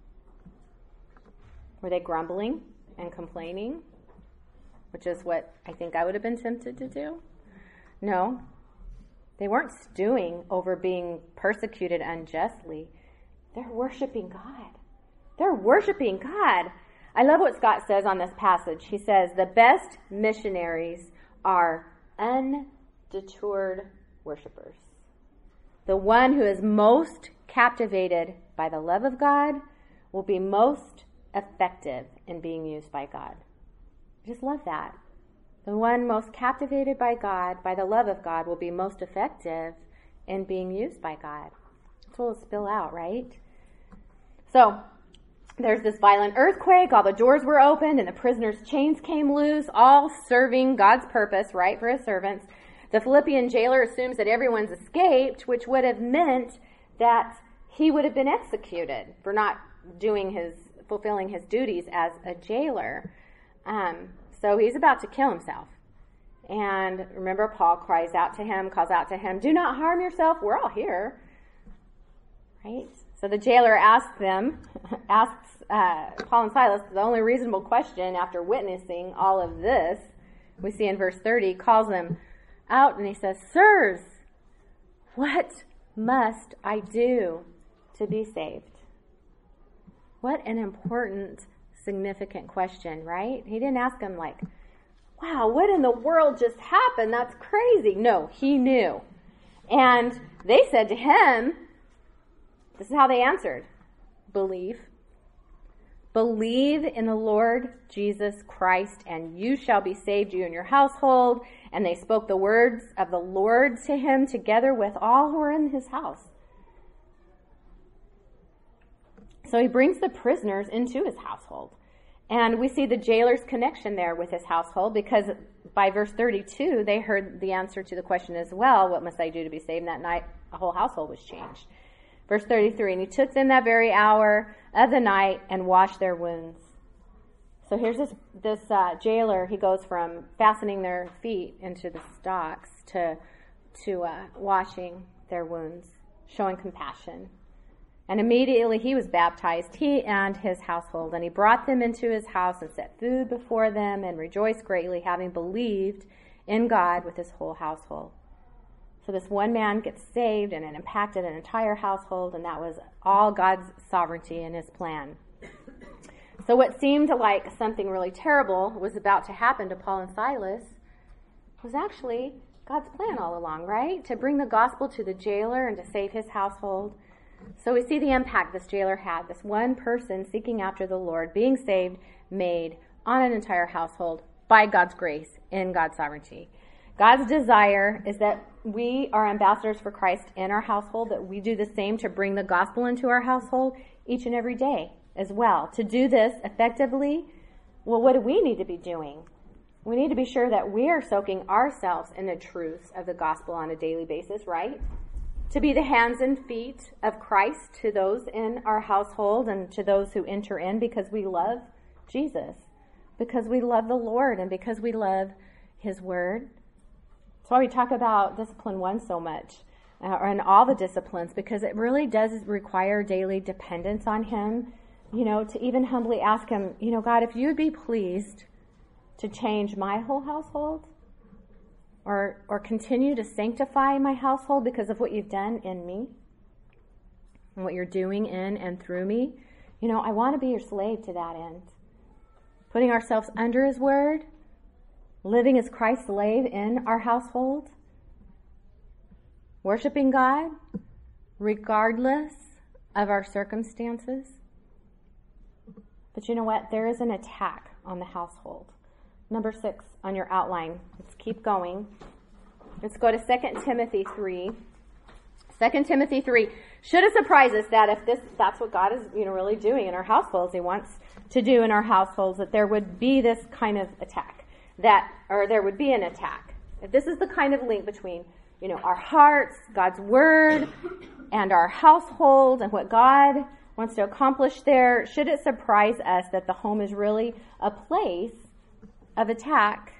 Were they grumbling and complaining? Which is what I think I would have been tempted to do. No. They weren't stewing over being persecuted unjustly. They're worshiping God. They're worshiping God. I love what Scott says on this passage. He says, the best missionaries are undeterred worshipers. The one who is most captivated by the love of God will be most effective in being used by God. I just love that. The one most captivated by God, by the love of God, will be most effective in being used by God. That's what will spill out, right? So, there's this violent earthquake, all the doors were opened, and the prisoners' chains came loose, all serving God's purpose, right, for his servants. The Philippian jailer assumes that everyone's escaped, which would have meant that he would have been executed for not doing his, fulfilling his duties as a jailer. Um, so he's about to kill himself. And remember, Paul cries out to him, calls out to him, do not harm yourself, we're all here. Right? So the jailer asks them, asks uh, Paul and Silas the only reasonable question after witnessing all of this. We see in verse thirty, calls them out and he says, sirs, what must I do to be saved? What an important, significant question, right? He didn't ask them like, wow, what in the world just happened? That's crazy. No, he knew. And they said to him, this is how they answered. Believe. Believe in the Lord Jesus Christ, and you shall be saved, you and your household. And they spoke the words of the Lord to him together with all who were in his house. So he brings the prisoners into his household. And we see the jailer's connection there with his household, because by verse thirty-two, they heard the answer to the question as well, what must I do to be saved? And that night, a whole household was changed. Verse thirty-three, and he took them that very hour of the night and washed their wounds. So here's this, this uh, jailer. He goes from fastening their feet into the stocks to, to uh, washing their wounds, showing compassion. And immediately he was baptized, he and his household. And he brought them into his house and set food before them and rejoiced greatly, having believed in God with his whole household. So this one man gets saved, and it impacted an entire household, and that was all God's sovereignty and his plan. So what seemed like something really terrible was about to happen to Paul and Silas was actually God's plan all along, right? To bring the gospel to the jailer and to save his household. So we see the impact this jailer had. This one person seeking after the Lord, being saved, made on an entire household by God's grace in God's sovereignty. God's desire is that we are ambassadors for Christ in our household, that we do the same to bring the gospel into our household each and every day as well. To do this effectively, well, what do we need to be doing? We need to be sure that we are soaking ourselves in the truths of the gospel on a daily basis, right? To be the hands and feet of Christ to those in our household and to those who enter in, because we love Jesus, because we love the Lord, and because we love his word. That's why we talk about discipline one so much, uh, and all the disciplines, because it really does require daily dependence on him, you know, to even humbly ask him, you know, God, if you would be pleased to change my whole household, or or continue to sanctify my household because of what you've done in me and what you're doing in and through me. You know, I want to be your slave to that end. Putting ourselves under his word, living as Christ's slave in our household, worshiping God regardless of our circumstances. But you know what? There is an attack on the household. Number six on your outline. Let's keep going. Let's go to Second Timothy three. Second Timothy three. Should it surprise us that if this that's what God is, you know, really doing in our households, he wants to do in our households, that there would be this kind of attack, that or there would be an attack. If this is the kind of link between, you know, our hearts, God's word, and our household, and what God wants to accomplish there, should it surprise us that the home is really a place of attack?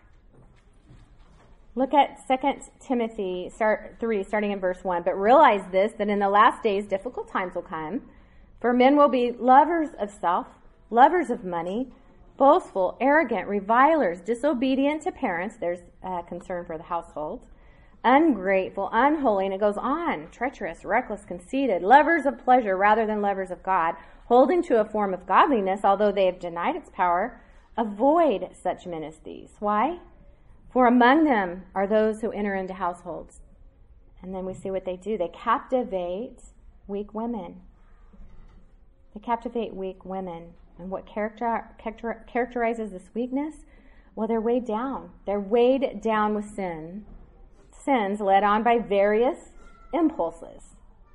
Look at Second Timothy start, three, starting in verse one. But realize this, that in the last days difficult times will come, for men will be lovers of self, lovers of money, boastful, arrogant, revilers, disobedient to parents. There's a concern for the household. Ungrateful, unholy, and it goes on. Treacherous, reckless, conceited, lovers of pleasure rather than lovers of God, holding to a form of godliness, although they have denied its power. Avoid such men as these. Why? For among them are those who enter into households. And then we see what they do. They captivate weak women. They captivate weak women. And what character, character, characterizes this weakness? Well, they're weighed down. They're weighed down with sin. Sins led on by various impulses.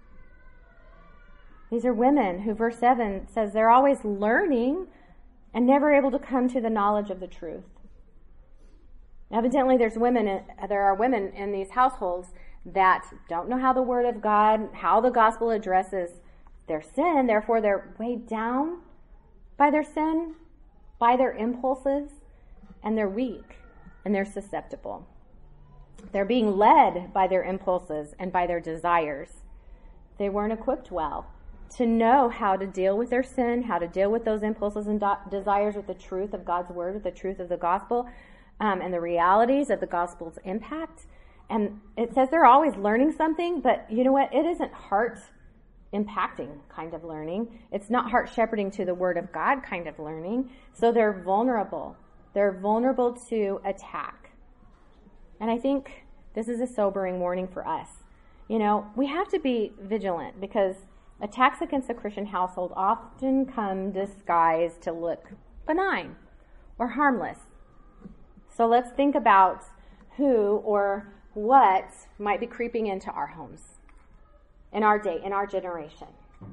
These are women who, verse seven says, they're always learning and never able to come to the knowledge of the truth. Evidently, there's women. There are women in these households that don't know how the Word of God, how the gospel addresses their sin. Therefore, they're weighed down by their sin, by their impulses, and they're weak and they're susceptible. They're being led by their impulses and by their desires. They weren't equipped well to know how to deal with their sin, how to deal with those impulses and do- desires with the truth of God's word, with the truth of the gospel, um, and the realities of the gospel's impact. And it says they're always learning something, but you know what? It isn't heart impacting kind of learning. It's not heart shepherding to the word of God kind of learning. So they're vulnerable. They're vulnerable to attack. And I think this is a sobering warning for us. You know, we have to be vigilant, because attacks against the Christian household often come disguised to look benign or harmless. So let's think about who or what might be creeping into our homes in our day, in our generation.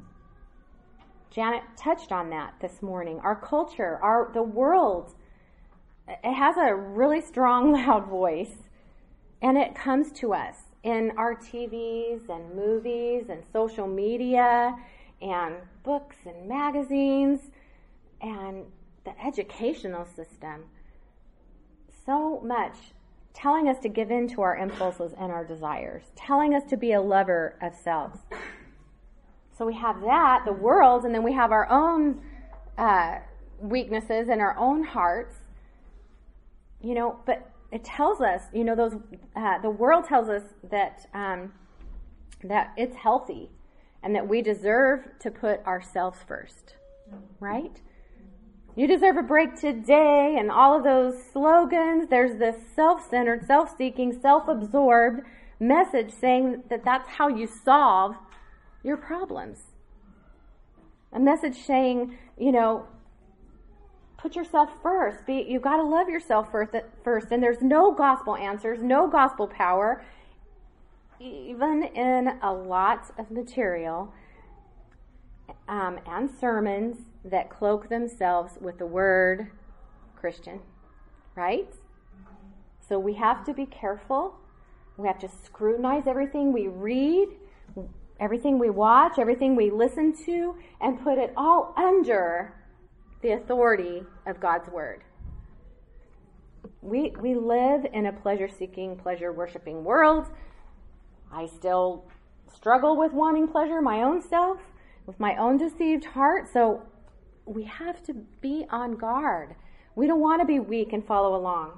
Janet touched on that this morning. Our culture, our the world, it has a really strong, loud voice, and it comes to us in our T Vs and movies and social media and books and magazines and the educational system. So much telling us to give in to our impulses and our desires, telling us to be a lover of self. So we have that, the world, and then we have our own uh, weaknesses in our own hearts, you know, but it tells us, you know, those uh, the world tells us that um, that it's healthy and that we deserve to put ourselves first, right? You deserve a break today, and all of those slogans. There's this self-centered, self-seeking, self-absorbed message saying that that's how you solve your problems. A message saying, you know, put yourself first. Be, you've got to love yourself first, first. And there's no gospel answers, no gospel power, even in a lot of material um, and sermons that cloak themselves with the word Christian, right? So we have to be careful. We have to scrutinize everything we read, everything we watch, everything we listen to, and put it all under the authority of God's word. We we live in a pleasure-seeking, pleasure-worshiping world. I still struggle with wanting pleasure my own self, with my own deceived heart. So we have to be on guard. We don't want to be weak and follow along.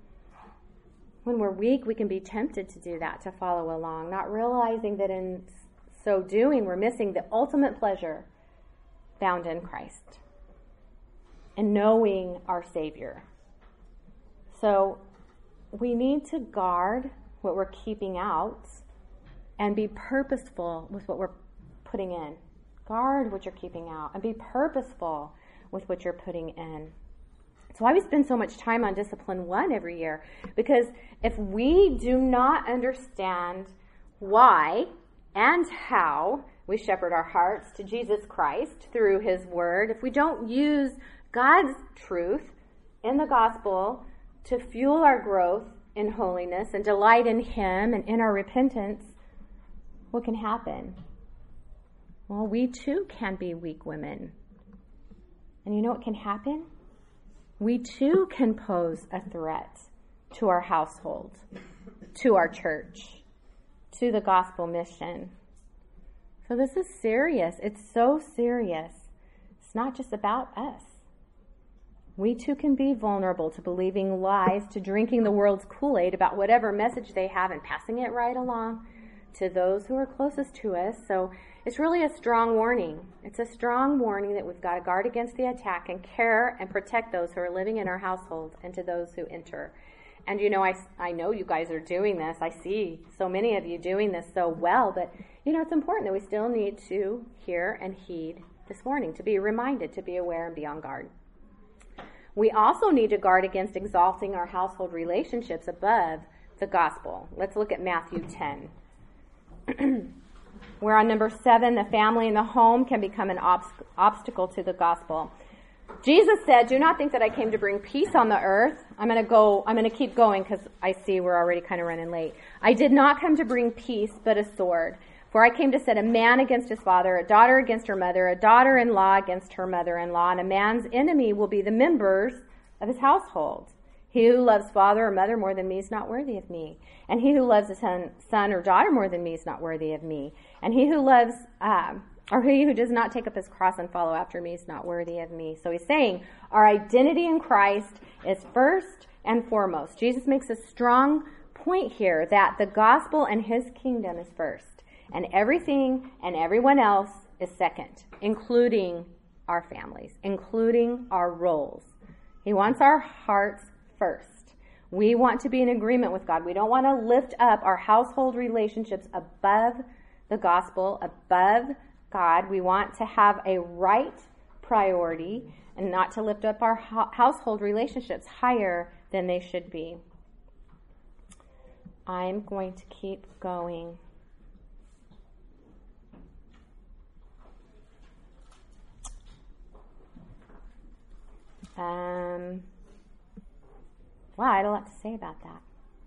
When we're weak, we can be tempted to do that, to follow along, not realizing that in so doing, we're missing the ultimate pleasure found in Christ and knowing our Savior. So we need to guard what we're keeping out and be purposeful with what we're putting in. Guard what you're keeping out and be purposeful with what you're putting in. That's why we spend so much time on Discipline One every year, because if we do not understand why and how we shepherd our hearts to Jesus Christ through His Word, if we don't use God's truth in the gospel to fuel our growth in holiness and delight in Him and in our repentance, what can happen? Well, we too can be weak women. And you know what can happen? We too can pose a threat to our household, to our church, to the gospel mission. So this is serious. It's so serious. It's not just about us. We too can be vulnerable to believing lies, to drinking the world's Kool-Aid about whatever message they have and passing it right along to those who are closest to us. So it's really a strong warning. It's a strong warning that we've got to guard against the attack and care and protect those who are living in our household and to those who enter. And you know, I, I know you guys are doing this. I see so many of you doing this so well, but you know, it's important that we still need to hear and heed this warning, to be reminded, to be aware and be on guard. We also need to guard against exalting our household relationships above the gospel. Let's look at Matthew ten. We're on number seven. The family and the home can become an obst- obstacle to the gospel. Jesus said, "Do not think that I came to bring peace on the earth." I'm going to go, I'm going to keep going because I see we're already kind of running late. "I did not come to bring peace, but a sword. For I came to set a man against his father, a daughter against her mother, a daughter-in-law against her mother-in-law, and a man's enemy will be the members of his household. He who loves father or mother more than me is not worthy of me. And he who loves a son, son or daughter more than me is not worthy of me. And he who loves, uh, or he who does not take up his cross and follow after me is not worthy of me." So he's saying our identity in Christ is first and foremost. Jesus makes a strong point here that the gospel and His kingdom is first. And everything and everyone else is second, including our families, including our roles. He wants our hearts first. We want to be in agreement with God. We don't want to lift up our household relationships above the gospel, above God. We want to have a right priority and not to lift up our household relationships higher than they should be. I'm going to keep going. Um, wow, I had a lot to say about that.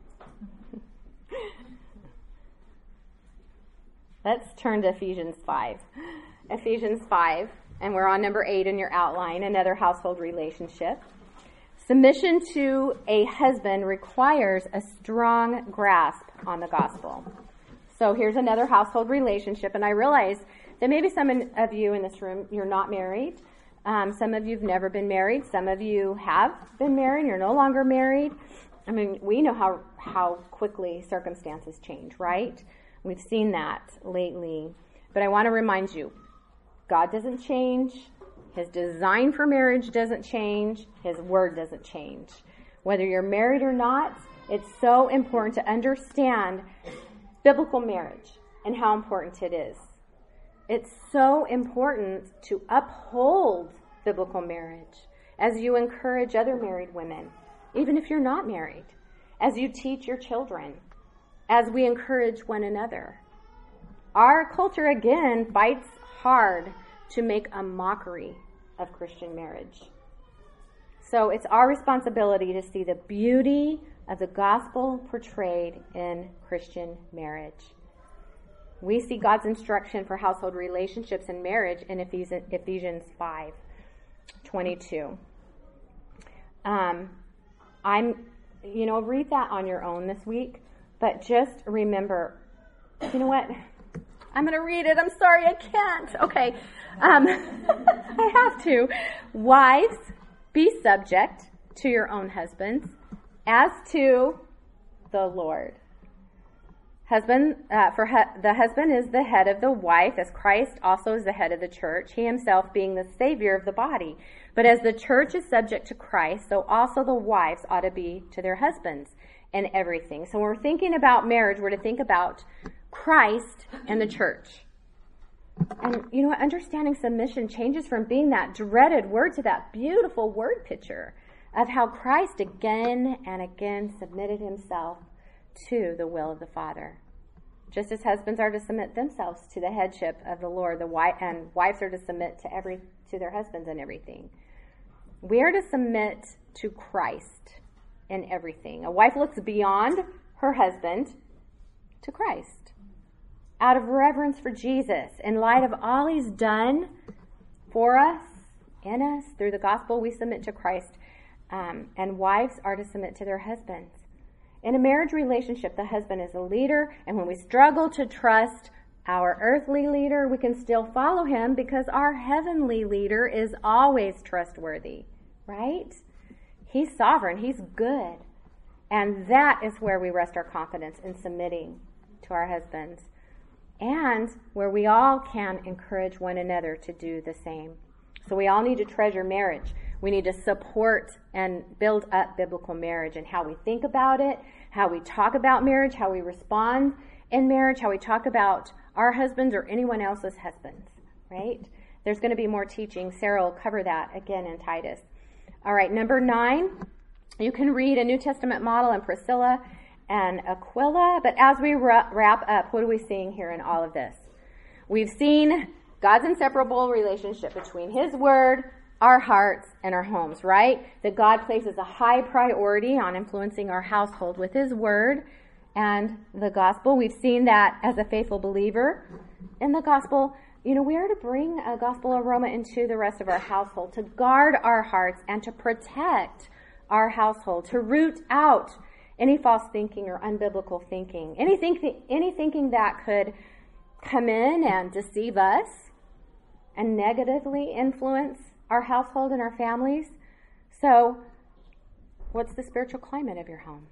Let's turn to Ephesians five. Ephesians five, and we're on number eight in your outline, another household relationship. Submission to a husband requires a strong grasp on the gospel. So here's another household relationship, and I realize that maybe some of you in this room, you're not married. Um, some of you have never been married. Some of you have been married. You're no longer married. I mean, we know how, how quickly circumstances change, right? We've seen that lately. But I want to remind you, God doesn't change. His design for marriage doesn't change. His word doesn't change. Whether you're married or not, it's so important to understand biblical marriage and how important it is. It's so important to uphold biblical marriage as you encourage other married women, even if you're not married, as you teach your children, as we encourage one another. Our culture, again, fights hard to make a mockery of Christian marriage. So it's our responsibility to see the beauty of the gospel portrayed in Christian marriage. We see God's instruction for household relationships and marriage in Ephesians five twenty-two. Um, I'm, you know, read that on your own this week, but just remember, you know what? I'm going to read it. I'm sorry, I can't. Okay. Um, I have to. Wives, be subject to your own husbands as to the Lord. Husband, uh, for hu- the husband is the head of the wife, as Christ also is the head of the church, he himself being the Savior of the body. But as the church is subject to Christ, so also the wives ought to be to their husbands in everything. So when we're thinking about marriage, we're to think about Christ and the church. And, you know, understanding submission changes from being that dreaded word to that beautiful word picture of how Christ again and again submitted himself to the will of the Father. Just as husbands are to submit themselves to the headship of the Lord, the wife and wives are to submit to every to their husbands in everything. We are to submit to Christ in everything. A wife looks beyond her husband to Christ out of reverence for Jesus. In light of all he's done for us, in us, through the gospel, we submit to Christ. Um, and wives are to submit to their husbands. In a marriage relationship, the husband is a leader, and when we struggle to trust our earthly leader, we can still follow him because our heavenly leader is always trustworthy, right? He's sovereign. He's good. And that is where we rest our confidence in submitting to our husbands, and where we all can encourage one another to do the same. So we all need to treasure marriage. We need to support and build up biblical marriage and how we think about it, how we talk about marriage, how we respond in marriage, how we talk about our husbands or anyone else's husbands, right? There's going to be more teaching. Sarah will cover that again in Titus. All right, number nine, you can read a New Testament model in Priscilla and Aquila, but as we wrap up, what are we seeing here in all of this? We've seen God's inseparable relationship between his word, our hearts, and our homes, right? That God places a high priority on influencing our household with his word and the gospel. We've seen that as a faithful believer in the gospel. You know, we are to bring a gospel aroma into the rest of our household, to guard our hearts and to protect our household, to root out any false thinking or unbiblical thinking, anything, any thinking that could come in and deceive us and negatively influence our household and our families. So, what's the spiritual climate of your home?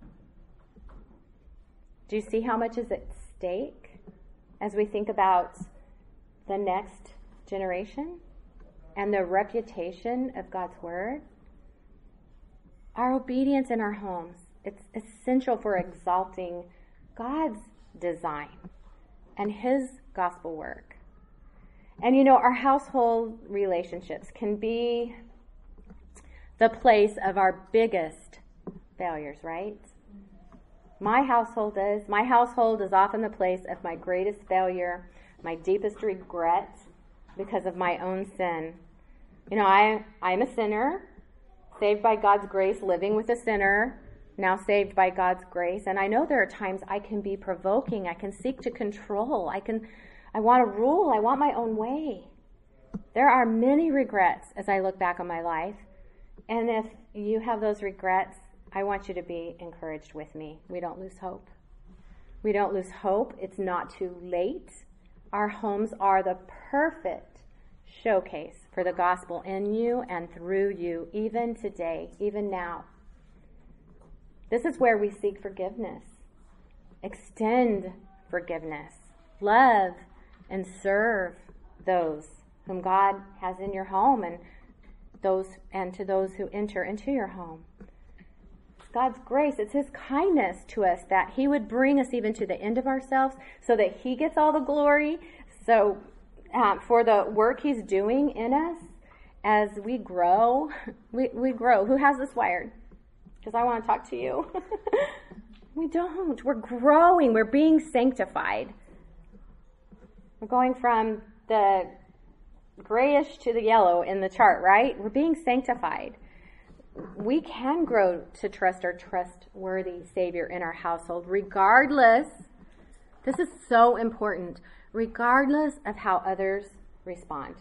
Do you see how much is at stake as we think about the next generation and the reputation of God's word? Our obedience in our homes, it's essential for exalting God's design and his gospel work. And you know, our household relationships can be the place of our biggest failures, right? My household is. My household is often the place of my greatest failure, my deepest regret because of my own sin. You know, I, I'm a sinner, saved by God's grace, living with a sinner, now saved by God's grace. And I know there are times I can be provoking. I can seek to control. I can, I want to rule. I want my own way. There are many regrets as I look back on my life. And if you have those regrets, I want you to be encouraged with me. We don't lose hope. We don't lose hope. It's not too late. Our homes are the perfect showcase for the gospel in you and through you, even today, even now. This is where we seek forgiveness, extend forgiveness, love and serve those whom God has in your home and those and to those who enter into your home. It's God's grace, it's his kindness to us that he would bring us even to the end of ourselves so that he gets all the glory. So um, for the work he's doing in us as we grow. We, we grow. Who has this wired? Because I want to talk to you. We don't. We're growing. We're being sanctified. We're going from the grayish to the yellow in the chart, right? We're being sanctified. We can grow to trust our trustworthy Savior in our household, regardless, this is so important, regardless of how others respond.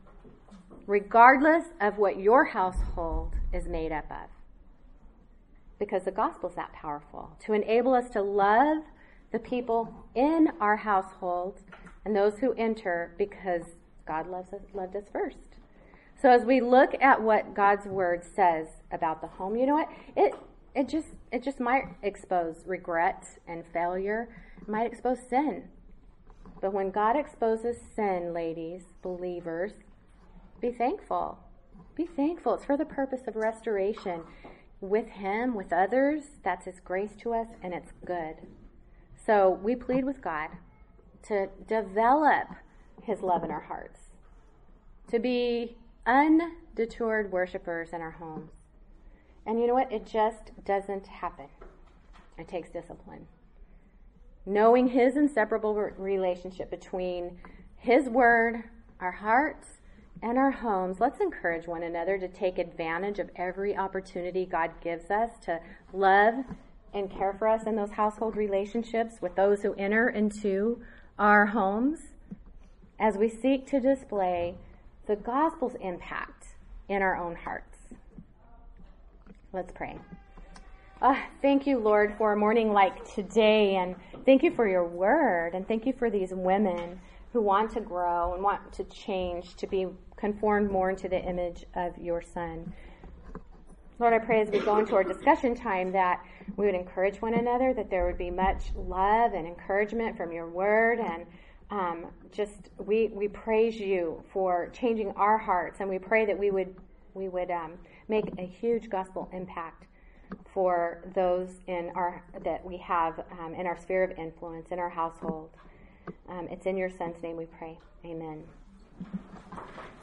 Regardless of what your household is made up of. Because the gospel is that powerful to enable us to love the people in our household and those who enter, because God loves us, loved us first. So as we look at what God's word says about the home, you know what? It it just it just might expose regret and failure. It might expose sin. But when God exposes sin, ladies, believers, be thankful. Be thankful. It's for the purpose of restoration with Him, with others. That's His grace to us, and it's good. So we plead with God to develop His love in our hearts, to be undeterred worshipers in our homes. And you know what? It just doesn't happen. It takes discipline. Knowing His inseparable relationship between His word, our hearts, and our homes, let's encourage one another to take advantage of every opportunity God gives us to love and care for us in those household relationships with those who enter into our homes, as we seek to display the gospel's impact in our own hearts. Let's pray. Oh, thank you, Lord, for a morning like today, and thank you for your word, and thank you for these women who want to grow and want to change, to be conformed more into the image of your Son. Lord, I pray as we go into our discussion time that we would encourage one another, that there would be much love and encouragement from your word, and um, just we we praise you for changing our hearts, and we pray that we would we would um, make a huge gospel impact for those in our that we have um, in our sphere of influence, in our household. Um, it's in your Son's name we pray. Amen.